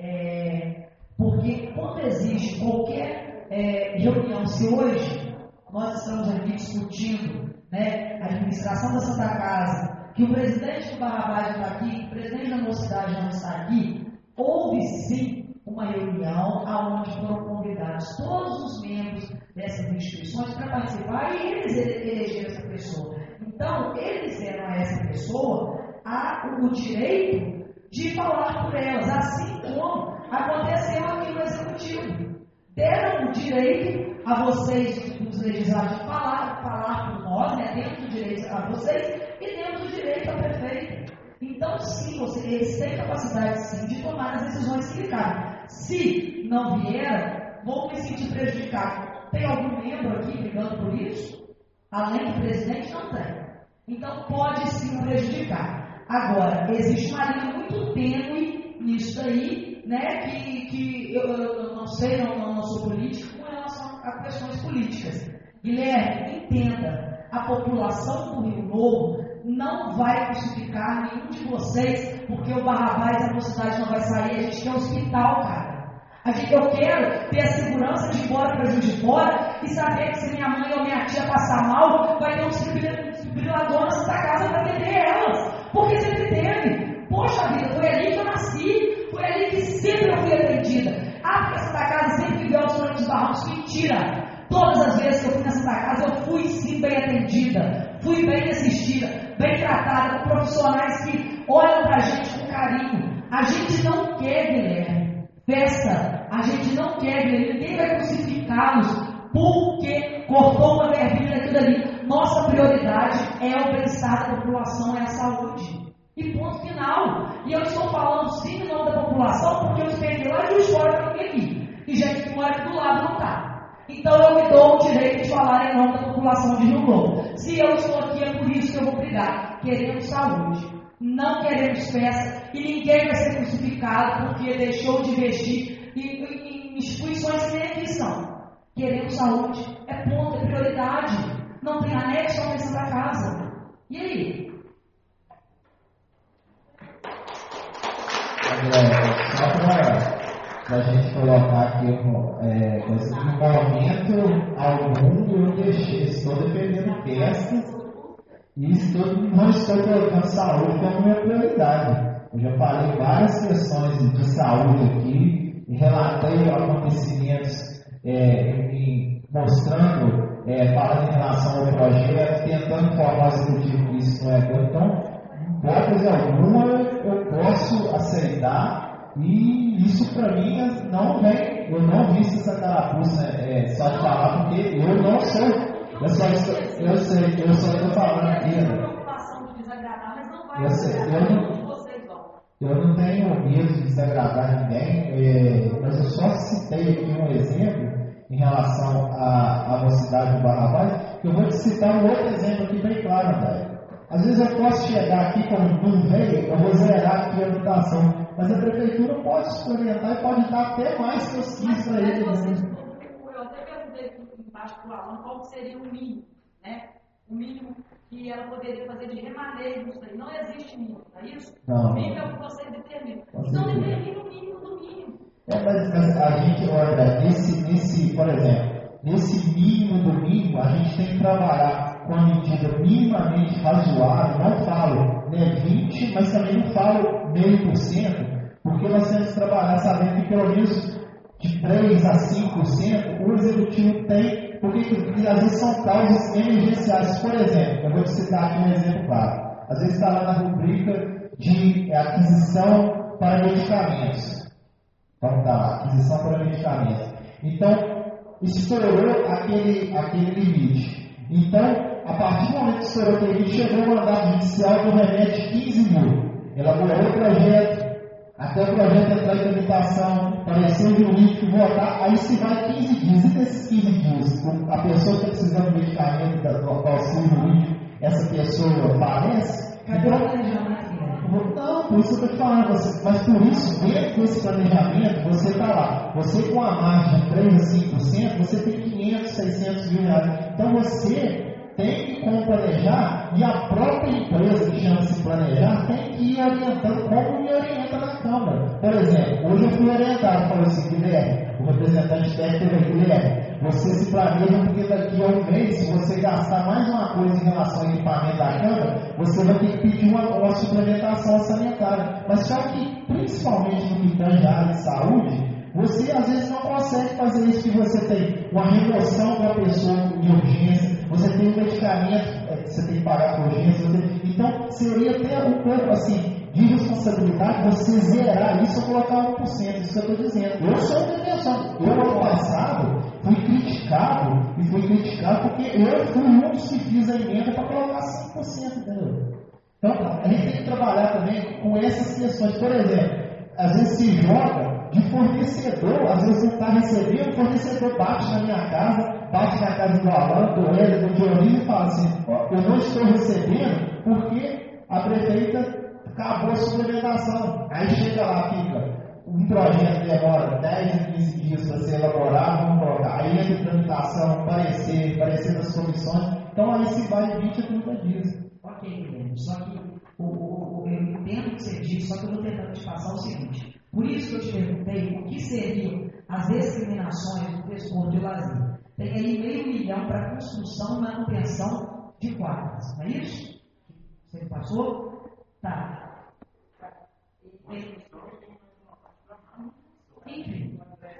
É, porque quando existe qualquer é, reunião, se hoje nós estamos aqui discutindo, né, a administração da Santa Casa, que o presidente do Barrabás não está aqui, que o presidente da mocidade não está aqui, houve sim uma reunião onde foram convidados todos os membros dessas instituições para participar e eles elegeram essa pessoa. Então, eles deram a essa pessoa a, o direito de falar por elas, assim como aconteceu aqui no Executivo. Deram o direito a vocês, os legislativos, falar, falar por nós, né, dentro do direito a vocês e dentro do direito ao prefeito. Então, sim, você, eles têm capacidade, sim, de tomar as decisões que lhe cabem. Se não vieram, vão me sentir prejudicado. Tem algum membro aqui brigando por isso? Além do presidente, não tem. Então, pode sim prejudicar. Agora, existe uma linha muito tênue nisso aí, né, que, que eu, eu não sei, não, não sou político, com relação a questões políticas. Guilherme, entenda, a população do Rio Novo não vai crucificar nenhum de vocês, porque o Barrabás, a mocidade não vai sair, a gente quer hospital, cara. A gente, eu quero ter a segurança de ir embora para Juiz de Fora e saber que se minha mãe ou minha tia passar mal, vai ter um desfibrilador na Santa Casa para atender elas. Porque sempre teve. Poxa vida, foi ali que eu nasci, foi ali que sempre eu fui atendida. Ah, porque a Santa Casa sempre viveu aos Freios dos Barrancos. Mentira! Todas as vezes que eu fui na Santa Casa, eu fui sim bem atendida, fui bem assistida, bem tratada, com profissionais que olham pra gente com carinho. A gente não quer, Guilherme, festa, a gente não quer, Guilherme, ninguém vai crucificá-los porque cortou uma verbinha daquilo ali. Nossa prioridade é o bem-estar da população, é a saúde. E ponto final. E eu estou falando sim em nome da população porque eu peguei lá de fora para vir aqui. E gente que mora aqui do lado não está. Então eu me dou o direito de falar em nome da população de Rio Novo. Se eu estou aqui é por isso que eu vou brigar. Queremos saúde, não queremos festa e ninguém vai ser crucificado porque deixou de investir em, em, em instituições que nem aqui são. Queremos saúde, é ponto, é prioridade. Não tem anexo à mesa da casa. E aí? Só para a gente colocar aqui é, coisa de momento algum, eu deixei, estou defendendo festas e estou, não estou colocando saúde como minha prioridade. Eu já falei várias questões de saúde aqui, relatei acontecimentos é, em, mostrando, é, falando em relação ao projeto, tentando formar o executivo que isso não é bom. Então, hipótese alguma eu posso aceitar e isso para mim não vem, eu não visto essa carapuça é, só de falar, porque eu não sou, eu só estou, eu sei, eu só estou falando aqui. Eu sei, eu não, eu não tenho medo de desagradar ninguém, é, mas eu só citei aqui um exemplo em relação à, à mocidade do Barrabás, que eu vou te citar um outro exemplo aqui bem claro, André. Às vezes eu posso chegar aqui como não veio, eu vou zerar aqui a habitação, mas a prefeitura pode se orientar e pode dar até mais que os quinze para ele. Né? Eu até perguntei aqui embaixo para o aluno qual seria o mínimo, né? O mínimo que ela poderia fazer de remanejo disso aí. Não existe mínimo, não é isso? Não. O mínimo é o que você determina. Então determina o mínimo do mínimo. É, mas, mas a gente, olha, nesse, nesse, por exemplo, nesse mínimo do mínimo, a gente tem que trabalhar com a medida minimamente razoável, não falo né, vinte, mas também não falo meio por cento, porque nós temos que trabalhar sabendo que pelo menos de três a cinco por cento o executivo tem, porque e, às vezes são causas emergenciais. Por exemplo, eu vou te citar aqui um exemplo claro. Às vezes está lá na rubrica de aquisição para medicamentos. Então tá lá, aquisição para medicamentos. Então, estourou aquele, aquele limite. Então, a partir do momento que estourou aquele limite, chegou o mandato judicial do remédio de quinze mil. Elaborou o projeto, até o projeto entrar em tramitação, pareceu o jurídico votar, aí se vai quinze dias. E nesses quinze dias, a pessoa que está precisando de medicamento do auxílio jurídico, essa pessoa falece? Cadê o planejamento? Não, por isso que eu estou falando, você, mas por isso, dentro desse planejamento, você está lá. Você com a margem de três a cinco por cento, você tem quinhentos, seiscentos mil reais. Então você tem que como planejar, e a própria empresa que chama-se planejar tem que ir orientando como me orienta na Câmara. Por exemplo, hoje eu fui orientado, falou assim, Guilherme, o representante técnico é Guilherme, você se planeja porque daqui a um mês, se você gastar mais uma coisa em relação ao equipamento da Câmara, você vai ter que pedir uma, uma suplementação orçamentária. Mas só que, principalmente no que tange a área de saúde, você às vezes não consegue fazer isso, que você tem uma remoção da pessoa de urgência, você tem um medicamento que você tem que pagar por urgência, você... então seria até um pouco assim, de responsabilidade você zerar isso ou colocar um por cento, isso que eu estou dizendo. Eu sou uma defensor. Eu, ano passado, fui criticado, e fui criticado porque eu fui um dos que fiz a emenda para colocar cinco por cento, entendeu? Então, a gente tem que trabalhar também com essas questões. Por exemplo, às vezes se joga de fornecedor, às vezes não está recebendo, o fornecedor bate na minha casa, bate na casa do Alan, do Hélio, do Dionísio e fala assim, ó, eu não estou recebendo porque a prefeita acabou a suplementação. Aí chega lá, fica um projeto demora dez a quinze dias para ser elaborado, vamos colocar. Aí entra em tramitação, parecer, parecer das comissões. Então aí se vai vinte a trinta dias. Ok, Guilherme, só que o, o, o, eu entendo o que você disse, só que eu vou tentando te passar o seguinte. Por isso que eu te perguntei o que seriam as discriminações do desporto de lazer. Tem aí meio milhão para construção e manutenção de quadras, não é isso? Você passou? Tá. Enfim.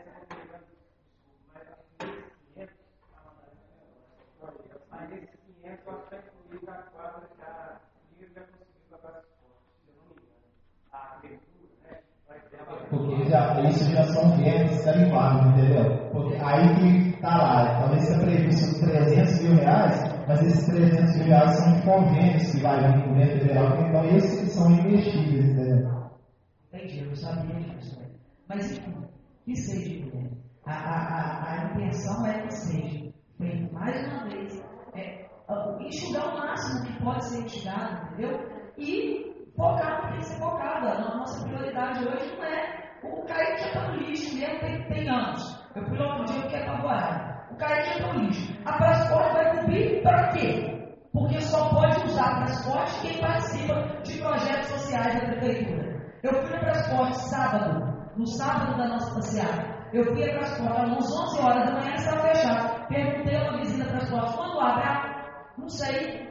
Porque já, isso já são verdes derivados, entendeu? Porque aí que está lá, talvez seja previsto trezentos mil reais, mas esses trezentos mil reais são de convênios que vai vir no governo federal, então esses que são investíveis, entendeu? Entendi, eu não sabia disso. Mas enfim, que seja, Guilherme. A, a, a, a intenção é que seja feito mais uma vez, é, enxugar o máximo que pode ser enxugado, entendeu? E focar no que tem que ser focado. A nossa prioridade hoje não é o Kaique já está no lixo mesmo, tem, tem anos. Eu fui lá outro dia porque é favorável. O Kaique já está no lixo. A Prasport vai cumprir para quê? Porque só pode usar a Prasport quem participa de projetos sociais da prefeitura. Eu fui na Prasport sábado, no sábado da nossa passeada. Eu fui a Prasport às onze horas da manhã, estava fechado. Perguntei a uma vizinha da Prasport, quando abre? Não sei.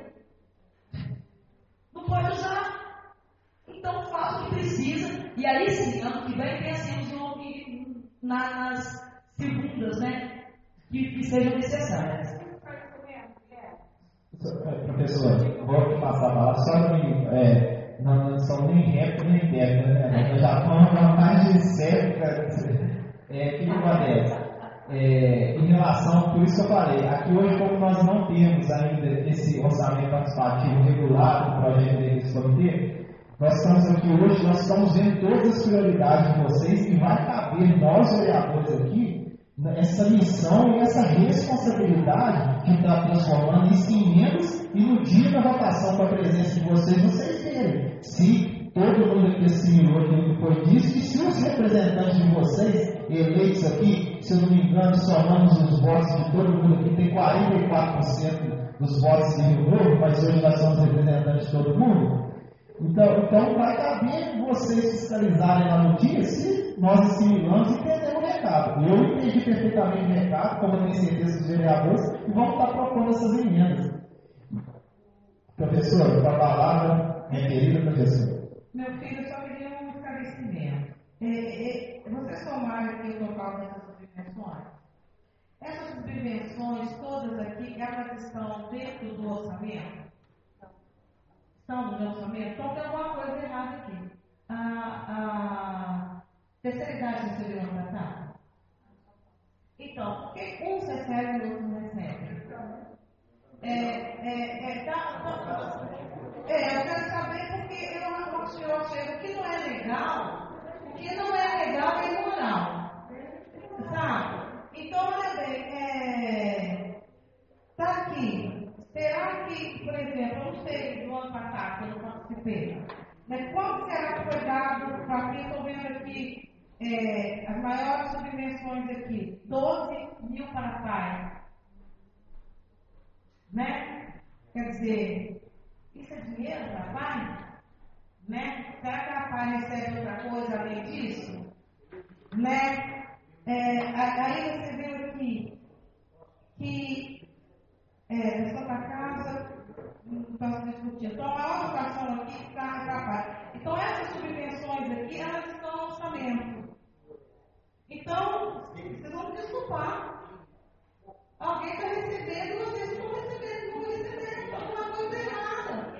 Não pode usar. Então faça o que precisa. E aí sim, ano que vem pensemos no que nas segundas, né, que, que sejam necessárias. Professor, vou passar a palavra, só que é, não, não são nem réplica nem técnica, né? Já estamos há mais de século. É, que acontece? É, em relação, por isso que eu falei, aqui hoje, como nós não temos ainda esse orçamento participativo regulado do projeto desse comitê, nós estamos aqui hoje, nós estamos vendo todas as prioridades de vocês e vai caber nós, vereadores aqui, essa missão e essa responsabilidade de estar transformando isso em emendas e no dia da votação com a presença de vocês, vocês verem se todo mundo aqui assimilou aquilo que foi dito e se os representantes de vocês eleitos aqui, se eu não me engano, somamos os votos de todo mundo aqui, tem quarenta e quatro por cento dos votos de Rio Novo, mas hoje nós somos representantes de todo mundo. Então, então vai caber vocês fiscalizarem lá no dia se nós assimilamos e entendemos o recado. Eu entendi perfeitamente o recado, como eu tenho certeza dos vereadores, e vamos estar propondo essas emendas. Professor, a palavra é querida, professor. Meu filho, eu só queria um esclarecimento. É, é, vocês somaram aqui o total dessas subvenções? Essas subvenções todas aqui, elas estão dentro do orçamento? Estão no orçamento? Então tem alguma coisa errada aqui. A, a terceira idade recebeu uma tratada? Então, por que uns recebem e outros não recebem? É, é, é, tá, tá, é, eu quero saber porque eu acho que eu achei o que não é legal, o que não é legal é imoral. Sabe? Então, olha bem, é, tá aqui. Será que, por exemplo, eu não sei do ano passado, que eu não participei, mas quanto será que foi dado para quem estou vendo aqui, é, as maiores subvenções aqui, doze mil para pais, né? Quer dizer, isso é dinheiro para pai? Né? Será que a pai recebe outra coisa além disso? Né? É, aí você viu aqui que é, pessoa da casa não está se discutindo. Então, a maior educação aqui está capaz. Então, essas subvenções aqui, elas estão no orçamento. Então, vocês vão me desculpar. Alguém está recebendo e vocês não estão recebendo, não estão recebendo. Alguma coisa errada.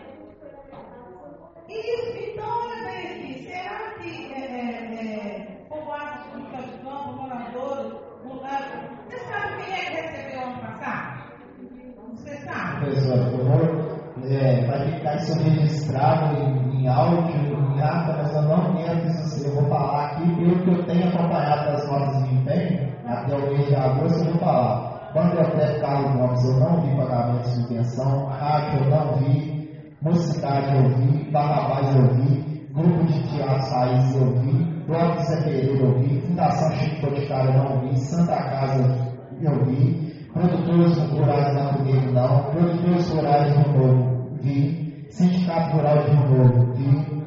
Isso, então, olha bem aqui. Será que é, é, povoados como de campo, moradores, você sabe quem é que recebeu ano passado? Você sabe? Professor, eu vou, é, vai ficar isso registrado em, em áudio, em ata, mas eu não quero que isso, eu vou falar aqui, pelo que eu tenho acompanhado das notas de empenho, até o mês de agosto eu vou falar. Quando eu até Carlos Gomes, eu não vi pagamento de subvenção, rádio eu não vi, Mocidade eu vi, Barrabás eu vi, Grupo de Teatro Raiz eu vi, Bloco Zé Pereira eu vi, Fundação Chico Boticário eu não vi, Santa Casa eu vi, Produtores Rurais da Fogueira não, Produtores Rurais do Novo vi, Sindicato Rural de Rio Novo vi,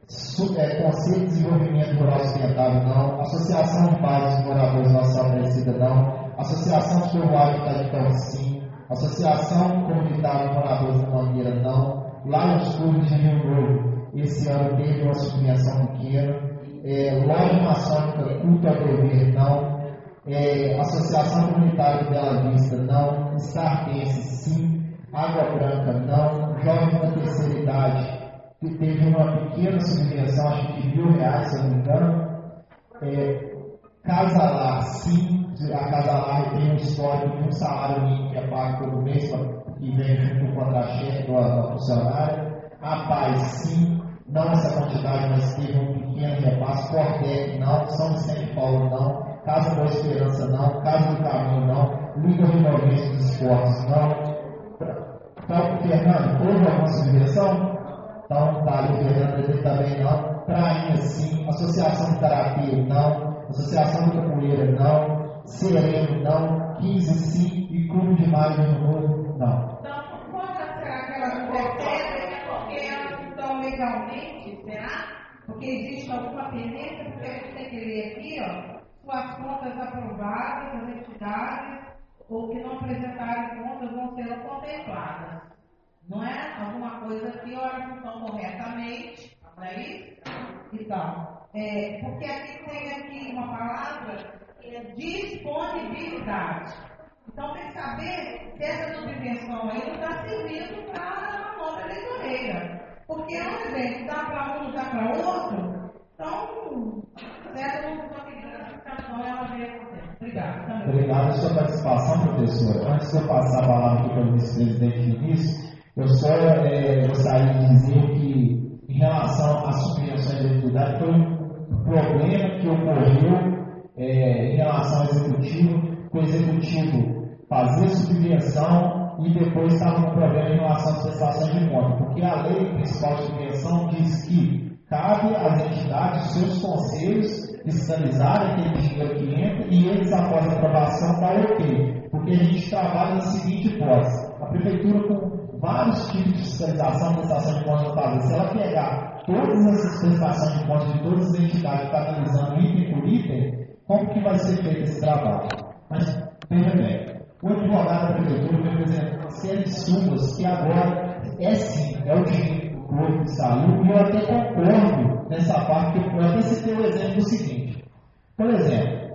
é, Conselho de Desenvolvimento Rural Sustentável não, Associação de Bairros de Moradores da Nossa Aparecida não, Associação de Povoados de Itadicão sim, Associação Comunitária de Moradores da Mangueira não, Lions Clube de Rio Novo, esse ano teve uma subvenção pequena, é, Loja Maçônica Culto ao Dever não, é, Associação Comunitária de Bela Vista não, Startense sim, Água Branca não, Jovens da Terceira Idade, que teve uma pequena subvenção, acho que de mil reais, se eu não me engano, é, Casalar sim, a Casalar tem um histórico de um salário mínimo que é pago todo mês, que vem junto com o contra-cheque da funcionária, a Paz sim, não essa quantidade, mas teve um pequeno repasse, Cordec não, São Vicente de Paulo não, Casa Boa Esperança não, Casa do Caminho não, Liga Rinovense dos Esportes não. Então, Fernando, houve alguma subvenção? Então, tá ali o Fernando também não. Prainha sim, Associação de Terapia não, Associação de Capoeira não, Sereno não, quinze sim e Clube de Maio de Novo não. Então, quantas será que elas não recebem? Porque elas estão legalmente, será? Porque existe alguma pendência, porque a gente tem que ler aqui, ó, suas contas aprovadas, as entidades, ou que não apresentarem contas não serão contempladas. Não é? Alguma coisa que, olha, não estão corretamente, não é isso? Então, é, porque aqui tem aqui uma palavra é disponibilidade. Então tem que saber se essa subvenção aí não está servindo para a nota eleitoreira. Porque, onde vem, dá para um, dá para outro, então, certo, não conseguiu a situação, ela veio acontecendo. Obrigada. Também. Obrigado pela sua participação, professor. Antes de eu passar a palavra aqui para o vice-presidente no início, eu só é, gostaria de dizer que, em relação às subvenções da entidade, foi um problema que ocorreu é, em relação ao executivo, com o executivo fazer subvenção e depois estava com um problema em relação às prestações de conta, porque a lei principal de subvenção diz que cabe às entidades, seus conselhos, fiscalizarem aquele dinheiro que entra e eles, após a aprovação, dão ok. Porque a gente trabalha na seguinte hipótese: a prefeitura, com vários tipos de fiscalização, prestação de contas notáveis, se ela pegar todas essas prestações de contas de todas as entidades que estão analisando item por item, como que vai ser feito esse trabalho? Mas, veja bem, o advogado da prefeitura me apresentou uma série de súmulas que agora é sim, é o dinheiro do corpo que saiu, e eu até concordo nessa parte, que eu até citei o exemplo do seguinte: por exemplo,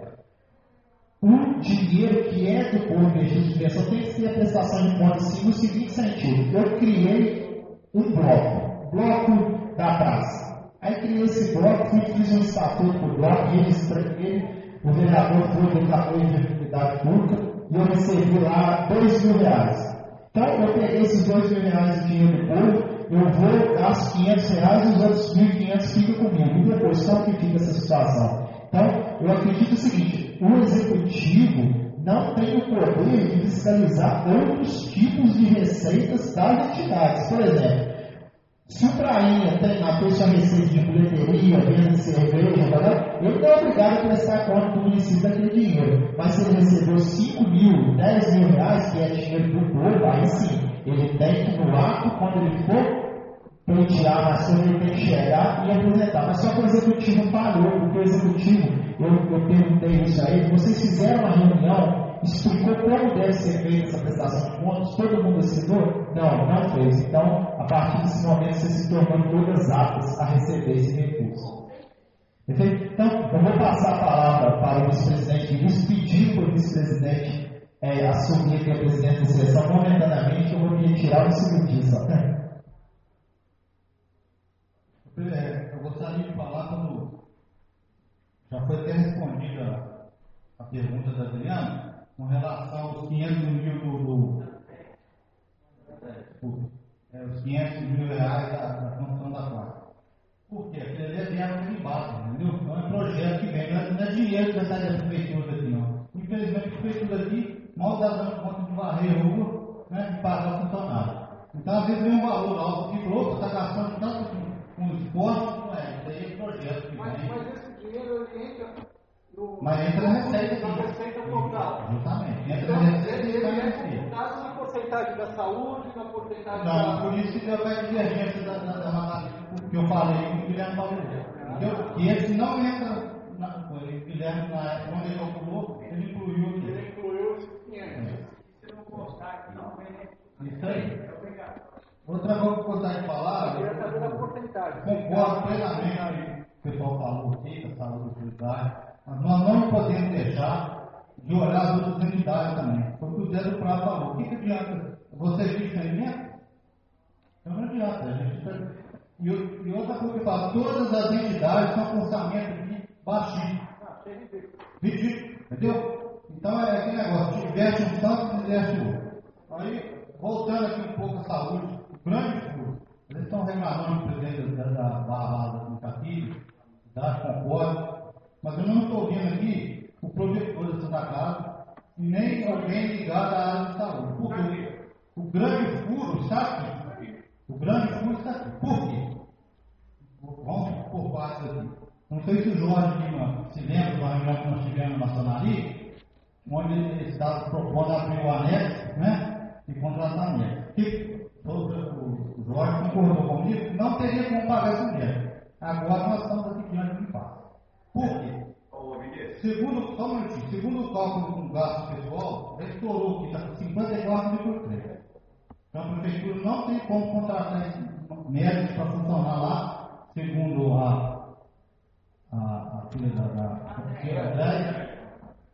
o dinheiro que é do corpo investido de subvenção tem que ter a prestação de contas sim, no seguinte sentido: eu criei um bloco, bloco da praça. Aí criei esse bloco, fui, fiz um estatuto para o bloco, registrei ele, o vereador foi do apoio de atividade pública, e eu recebi lá dois mil reais. Então, eu peguei esses dois mil reais de dinheiro do povo, eu vou dar os quinhentos reais e os outros mil e quinhentos ficam comigo. E depois, como que fica essa situação? Então, eu acredito o seguinte: o executivo não tem o poder de fiscalizar outros tipos de receitas das entidades. Por exemplo, se o Prainha tem a sua receita de bilheteria, venda de cerveja, tá, ele não é obrigado a prestar conta do município daquele dinheiro. Mas se ele recebeu cinco mil, dez mil reais, que é dinheiro do povo, aí sim, ele tem que, no ato, quando ele for pleitear na sua, ele tem que chegar e apresentar. Mas só que o executivo falhou, porque o executivo, eu, eu perguntei isso a ele, vocês fizeram uma reunião, explicou como deve ser feita essa prestação de contas, todo mundo assinou? Não, não fez. Então, a partir desse momento, você se tornou todas aptas a receber esse recurso. Perfeito? Então, eu vou passar a palavra para o vice-presidente Luiz, pedir para o vice-presidente é, assumir aqui a presidência da sessão momentaneamente, eu vou me retirar um segundinho só. Eu gostaria de falar quando já foi até respondida a pergunta da Adriana, com relação aos quinhentos mil do, do é, os quinhentos mil reais da, da construção da quarta. Por quê? Porque ele é dinheiro privado, entendeu? Então é projeto que vem, não é, não é dinheiro que sai da prefeitura aqui, não. Infelizmente, a prefeitura aqui mal está dando conta de varrer a rua, né, de pagar o funcionário. Então, às vezes, vem um valor alto que o está gastando tanto com, com esporte, não é? Isso aí é projeto que mas, vem. Mas esse dinheiro ele entra no. Mas entra na receita. Na receita total. Justamente. Entra Então, na receita ele, e está na ele é receita. computado na porcentagem da saúde, na porcentagem Não, da. por isso que eu pego divergência da, da, da matéria que eu falei com o Guilherme falou. Entendeu? E esse não entra. Na, o Guilherme, na, quando ele calculou, ele incluiu aqui. Ele incluiu os quinhentos. Se não constar, não vem. Isso aí. Outra coisa que eu gostaria de falar, Eu queria saber da porcentagem. concordo plenamente com o que o pessoal falou aqui, da saúde e utilidade, mas nós não podemos deixar de olhar as outras entidades também. Foi o que o Zé do Prado falou. O que, que adianta? Você diz entendimento? Então não adianta. A gente tá... e, e outra coisa que eu falo, todas as entidades são com orçamento de baixinho. Ridículo. Entendeu? Então é aquele negócio, investe um tanto, investe outro. Aí, voltando aqui um pouco à saúde, o grande furo, eles estão reclamando do presidente da, da Barra do Capilho, da Concordo, mas eu não estou vendo aqui o projetor da Santa Casa e nem alguém ligado à área de saúde. Por quê? O grande furo está aqui. O grande furo está aqui. Por quê? Vamos por partes aqui. Não sei se o Jorge Lima se lembra de uma reunião que nós tivemos na maçonaria, onde eles estavam propondo abrir o anexo, né? E contratar anexo. Que o Jorge concordou comigo, não teria como pagar esse dinheiro. Agora nós estamos aqui diante do impasse. Por quê? Segundo, só um minutinho, segundo o cálculo com gasto pessoal, ele estourou aqui, está com cinquenta e quatro mil por três. Então a prefeitura não tem como contratar esse médico para funcionar lá, segundo a, a, a filha da, da Andréia,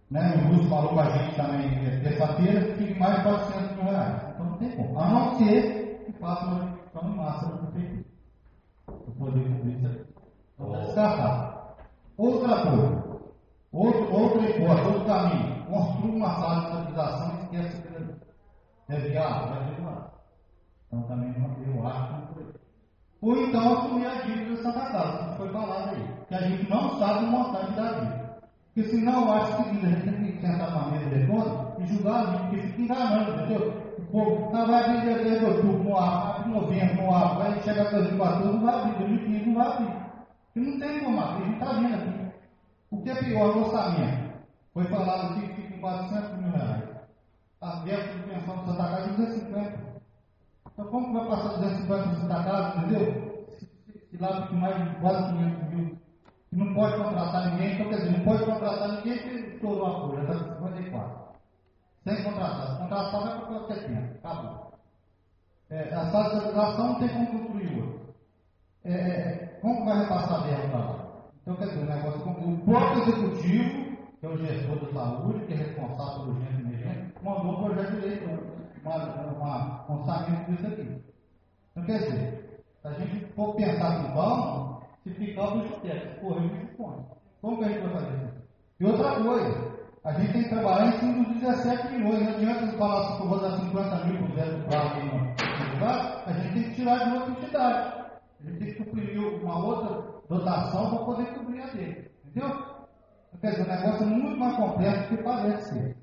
né? O Lúcio falou com a gente também é, terça-feira, fique mais de quatrocentos mil reais. Então não tem como. A não ser que faça uma execução em massa no prefeitura. Para poder cobrir isso aqui. Então está descartado. Outra coisa, outro, outra hipótese, outro caminho. Construa uma sala de estabilização e esquece aquilo ali. Deve que, ah, vai ter uma. Então também eu acho que não foi. Ou então assumir a dívida da Santa Casa, que foi falado aí. Que a gente não sabe o montante da dívida. Porque senão eu acho que a gente tem que sentar numa mesa de conta e julgar a dívida, porque fica enganando, entendeu? O povo tá, vai abrir desde outubro, não abre, novembro, não abre, vai chegar a dois mil e quatorze, não vai abrir, dois mil e quinze não vai abrir. E não tem como abrir, a gente está vendo aqui. O que é pior, o orçamento. Foi falado aqui que fica em quatrocentos mil reais. A verba de pensão de Santa Casa é duzentos e cinquenta. Então como que vai passar duzentos e cinquenta para Santa Casa, entendeu? Se lá fica mais de quase quinhentos mil. E não pode contratar ninguém, então quer dizer, não pode contratar ninguém porque estourou a folha, está com cinquenta e quatro. Sem contratar. Se contratar vai para qualquer tempo. Acabou. É, a sala de estabilização não tem como construir outra. É, como vai repassar a verba para lá? Então, quer dizer, o negócio com o próprio executivo, que é o gestor da saúde, que é responsável pelo urgente e emergente, mandou um projeto de lei, um orçamento disso aqui. Então, quer dizer, se a gente for pensar com calma, se ficar o bicho quieto, se correr o bicho põe. Como que a gente vai fazer isso? E outra coisa, a gente tem que trabalhar em cima dos dezessete milhões. Não adianta você falar assim, que eu vou dar cinquenta mil por zero para aqui no lugar, a gente tem que tirar de outra entidade. A gente tem que suprimir uma outra dotação para poder cobrir a dele. Entendeu? Quer dizer, o negócio é muito mais complexo do que parece ser.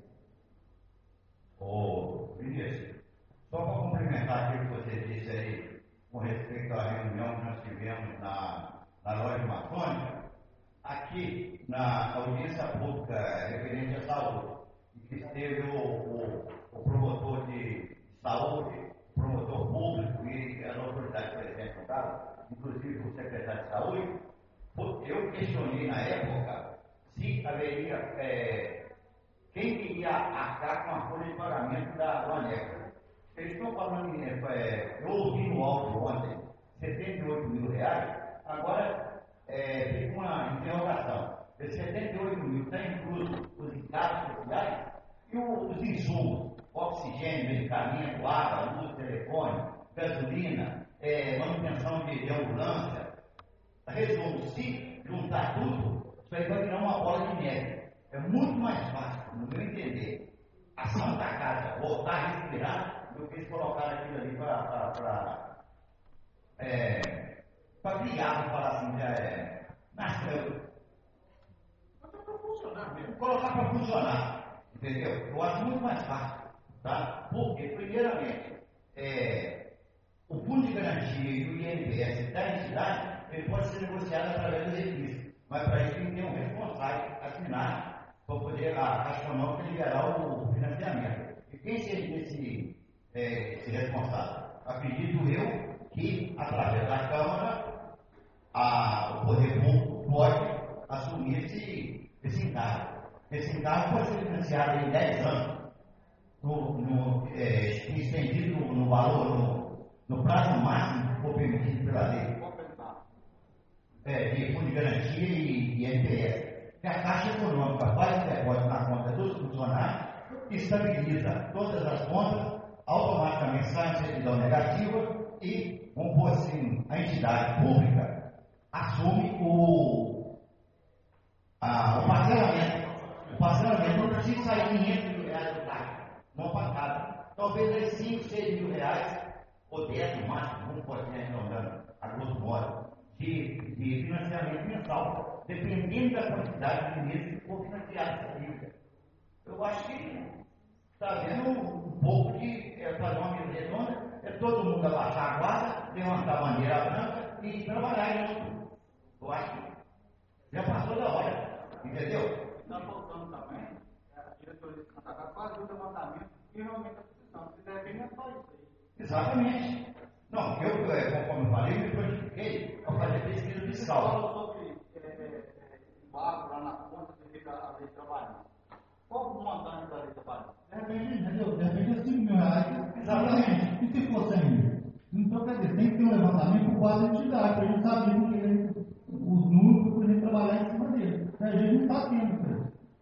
Ô, Vinícius, só para complementar aquilo que você disse aí, com respeito à reunião que nós tivemos na, na loja maçônica, aqui na audiência pública referente à saúde, que esteve o, o, o promotor de saúde, o promotor público e as autoridades presentes no caso, inclusive o secretário de saúde, eu questionei na época se haveria é, quem iria arcar com a folha de pagamento da ONECA. Eles estão falando em, é, eu ouvi no áudio ontem, setenta e oito mil reais, agora é, fica uma interrogação. Esses setenta e oito mil está incluso os encargos sociais e o, os insumos, oxigênio, medicamento, água, luz, telefone, gasolina, é, manutenção de, de ambulância. Resumo, se juntar tudo, isso aí vai virar uma bola de neve. É muito mais fácil, no meu entender, a Santa Casa voltar a respirar do que eles colocar aquilo ali para é, para criar, para falar assim, já é, nasceu. Para funcionar mesmo. Colocar para funcionar, entendeu? Eu acho muito mais fácil, tá? Porque, primeiramente, é, o fundo de garantia e o I N P S da entidade, ele pode ser negociado através do registro, mas para isso tem que ter um responsável assinado para poder a Caixa Econômica liberar o financiamento. E quem seria esse, é, esse responsável? Acredito eu que, através da Câmara, a, o poder público pode assumir esse, esse encargo. Esse encargo pode ser financiado em dez anos, no, no, é, estendido no, no valor, no, no prazo máximo que for permitido pela lei. É, de fundo de garantia e, e N P S. Que a Caixa Econômica faz o depósito na conta dos funcionários, estabiliza todas as contas, automaticamente sai a certidão negativa e, vamos pôr assim, a entidade pública assume o, a, o parcelamento. O parcelamento não precisa sair quinhentos mil reais do caixa, não pancada. Talvez aí cinco, seis mil reais, ou dez no máximo, vamos pôr assim, arredondando, a grosso modo. De, de financiamento mensal, dependendo da quantidade de meses que for financiado essa dívida. Eu acho que está vendo um pouco de é, fazer uma mesa redonda, é todo mundo abaixar a guarda, levantar a bandeira branca e trabalhar em outro. Eu acho que já passou da hora, entendeu? Está faltando também, a diretoria de Santa Casa fazer o levantamento e realmente a precisão. Se der bem, é só isso aí. Exatamente. Não, eu, é, conforme eu falei, me prontifiquei para fazer pesquisa fiscal. Você falou sobre embargo lá na conta devido à lei de trabalho. Qual o montante da lei de trabalho? Depende, entendeu? Depende de cinco mil reais. Exatamente. E se for cem mil? Então, quer dizer, tem que ter um levantamento por quase entidade, para a gente saber porque os números para a gente trabalhar em cima dele. A gente não está tendo isso.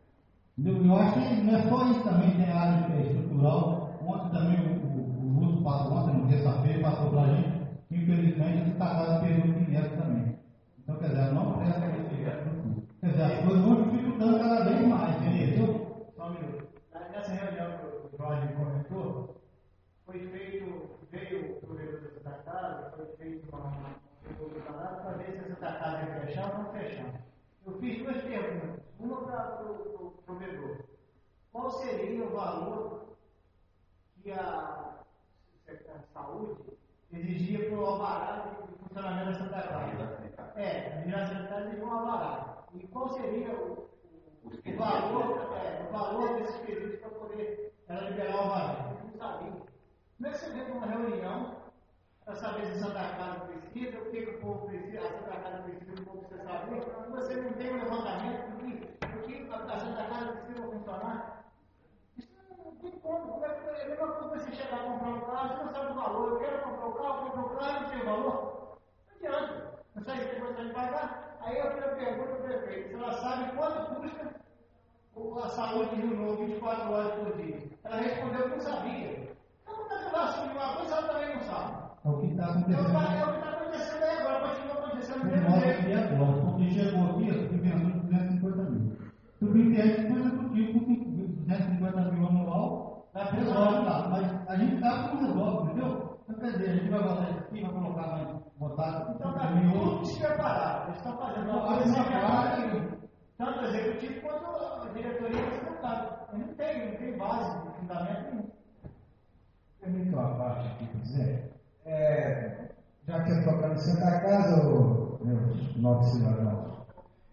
Eu acho que não é só isso também, tem área estrutural. Ontem também o, o, o Lúcio passou, ontem, no terça-feira, passou para a gente, que infelizmente essa casa perdeu o dinheiro também. Então, quer dizer, não presta esse dinheiro para tudo. Quer dizer, as coisas vão dificultando cada vez mais, entendeu? Só um minuto. Nessa reunião que o Jorge comentou, foi feito, veio o provedor da Santa Casa, foi feito uma para ver se a Santa Casa ia fechar ou não fechar. Eu fiz duas perguntas. Uma para o provedor. Qual seria o valor que a Secretaria de Saúde exigia para o alvará de funcionamento da Santa Casa? É, a vigilância sanitária exigia um alvará. E qual seria o, o, o, valor, é, o valor desses períodos para poder ela liberar o alvará? Eu não sabia. Como é que você vem para uma reunião para saber se a Santa Casa precisa, o que, que o povo precisa, a Santa Casa precisa, o povo precisa saber, você não tem um levantamento do que, do que a Santa Casa precisa funcionar? Isso não tem como. Como é que é a mesma coisa você chegar a comprar um carro, você não sabe o valor. Eu quero comprar um carro, comprar um carro, não tem o valor? Não adianta. Não sabe que você vai pagar. Aí eu pergunto para o prefeito, se ela sabe quanto custa a saúde de Rio Novo vinte e quatro horas por dia. Ela respondeu que não sabia. Então, como é que ela assume uma coisa, ela também não sabe. É o que está acontecendo. Então, é o que está acontecendo aí agora, continua acontecendo do O mesmo nosso jeito. aqui agora, porque chegou aqui, eu fui pensando em duzentos e cinquenta mil. O B P S foi executivo com duzentos e cinquenta mil anual, vai resolve lá. Mas a gente sabe que não resolve, entendeu? Então, quer dizer, a gente vai botar isso aqui, vai colocar mais, botar. Então, está tudo despreparado. Eles estão fazendo uma coisa despreparada, tanto o executivo quanto a diretoria da secretária. Não tem, não tem base, de fundamento nenhum. Permita uma parte aqui, por dizer. É, já que eu estou tocando em Santa Casa, meus nobres cidadãos,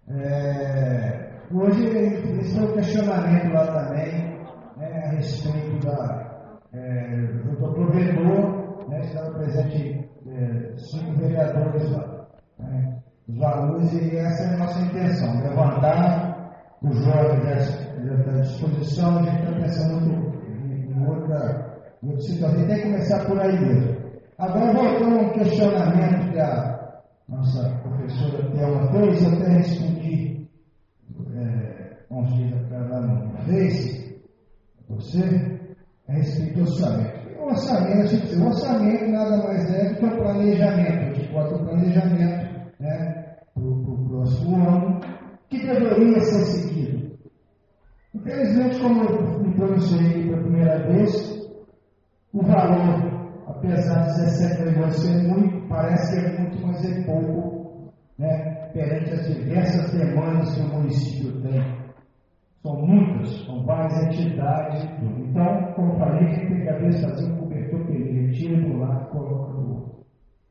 é, hoje esse é o questionamento lá também, né, a respeito da, é, do provedor, né, estava presente é, cinco vereadores lá, né, os valores, e essa é a nossa intenção, levantar o jovem da disposição, a gente está pensando em, em outra. Muito situação. Tem que começar por aí mesmo. Agora, voltando a um questionamento que a nossa professora Thelma fez, eu até respondi é, uns dias atrás lá no Face, você, a respeito do orçamento. O orçamento, o orçamento nada mais é do que o planejamento. A gente bota o planejamento, né, para o próximo ano, que deveria ser seguido. Infelizmente, como eu me pronunciei pela primeira vez, o valor, apesar de dezessete milhões ser muito, parece que é muito, mas é pouco, né, perante as diversas demandas que o município tem. São muitas, são várias entidades e tudo. Então, como eu falei, a gente tem que às vezes fazer um cobertor que ele tira do lado e coloca do outro.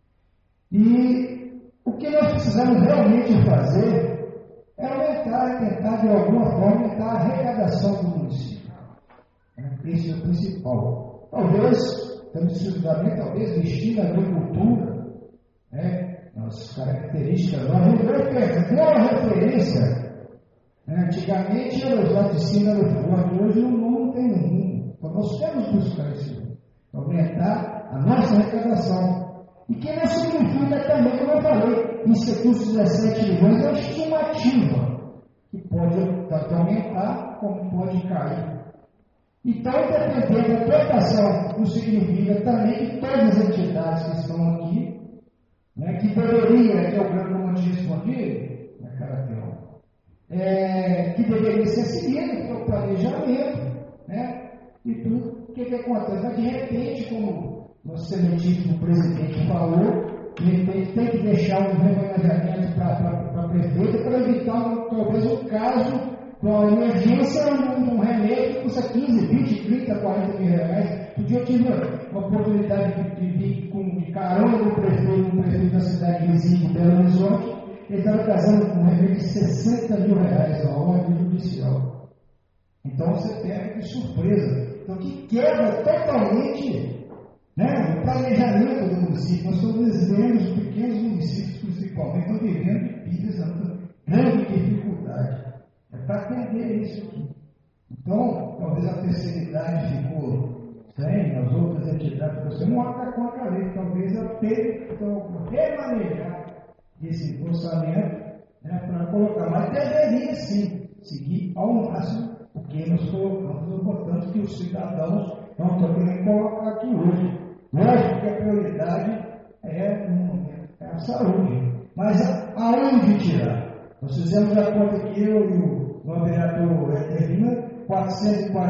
E o que nós precisamos realmente fazer é aumentar, tentar de alguma forma aumentar a arrecadação do município. Esse é o principal. Talvez, temos precisamente, talvez, vestir a agricultura, né, as características, nós vamos perder a referência. Né, antigamente era os laticínios no forte, hoje o mundo não tem nenhum. Então nós temos que buscar isso, aumentar a nossa arrecadação. E que não significa também, como eu falei, isso aqui, os dezessete milhões, é uma estimativa, que pode tanto aumentar como pode cair. Então, dependendo da interpretação, não significa também que todas as entidades que estão aqui, né, que deveria, que é o grande como eu te respondi, né, cara, é, que deveria ser seguido, que é o planejamento, né, e tudo, o que, que acontece? Mas, de repente, como o nosso excelentíssimo presidente falou, de repente tem que deixar um remanejamento para a prefeita para evitar, talvez, um caso. Com a emergência, um, um remédio que custa quinze, vinte, trinta, quarenta mil reais. Um dia eu tive uma oportunidade de vir com de carona do prefeito, um prefeito da cidade vizinha de Belo Horizonte. Ele estava casando com um remédio de sessenta mil reais, a ordem judicial. Então você pega de surpresa. Então que quebra totalmente, né, o planejamento do município. Nós estamos vendo os pequenos municípios, principalmente, estão vivendo de pilhas, grande dificuldade. É para atender isso aqui. Então, talvez a terceira idade ficou sem, as outras entidades, você não ata contra a lei, talvez ela tenha então, remanejar esse orçamento, né, para colocar, mas deveria sim seguir ao máximo porque nós colocamos o botão que os cidadãos não estão querendo colocar aqui hoje. Lógico que a prioridade é, é a saúde, mas aonde tirar? Nós fizemos a conta aqui, eu e o vereador Eterina, quatrocentos e quarenta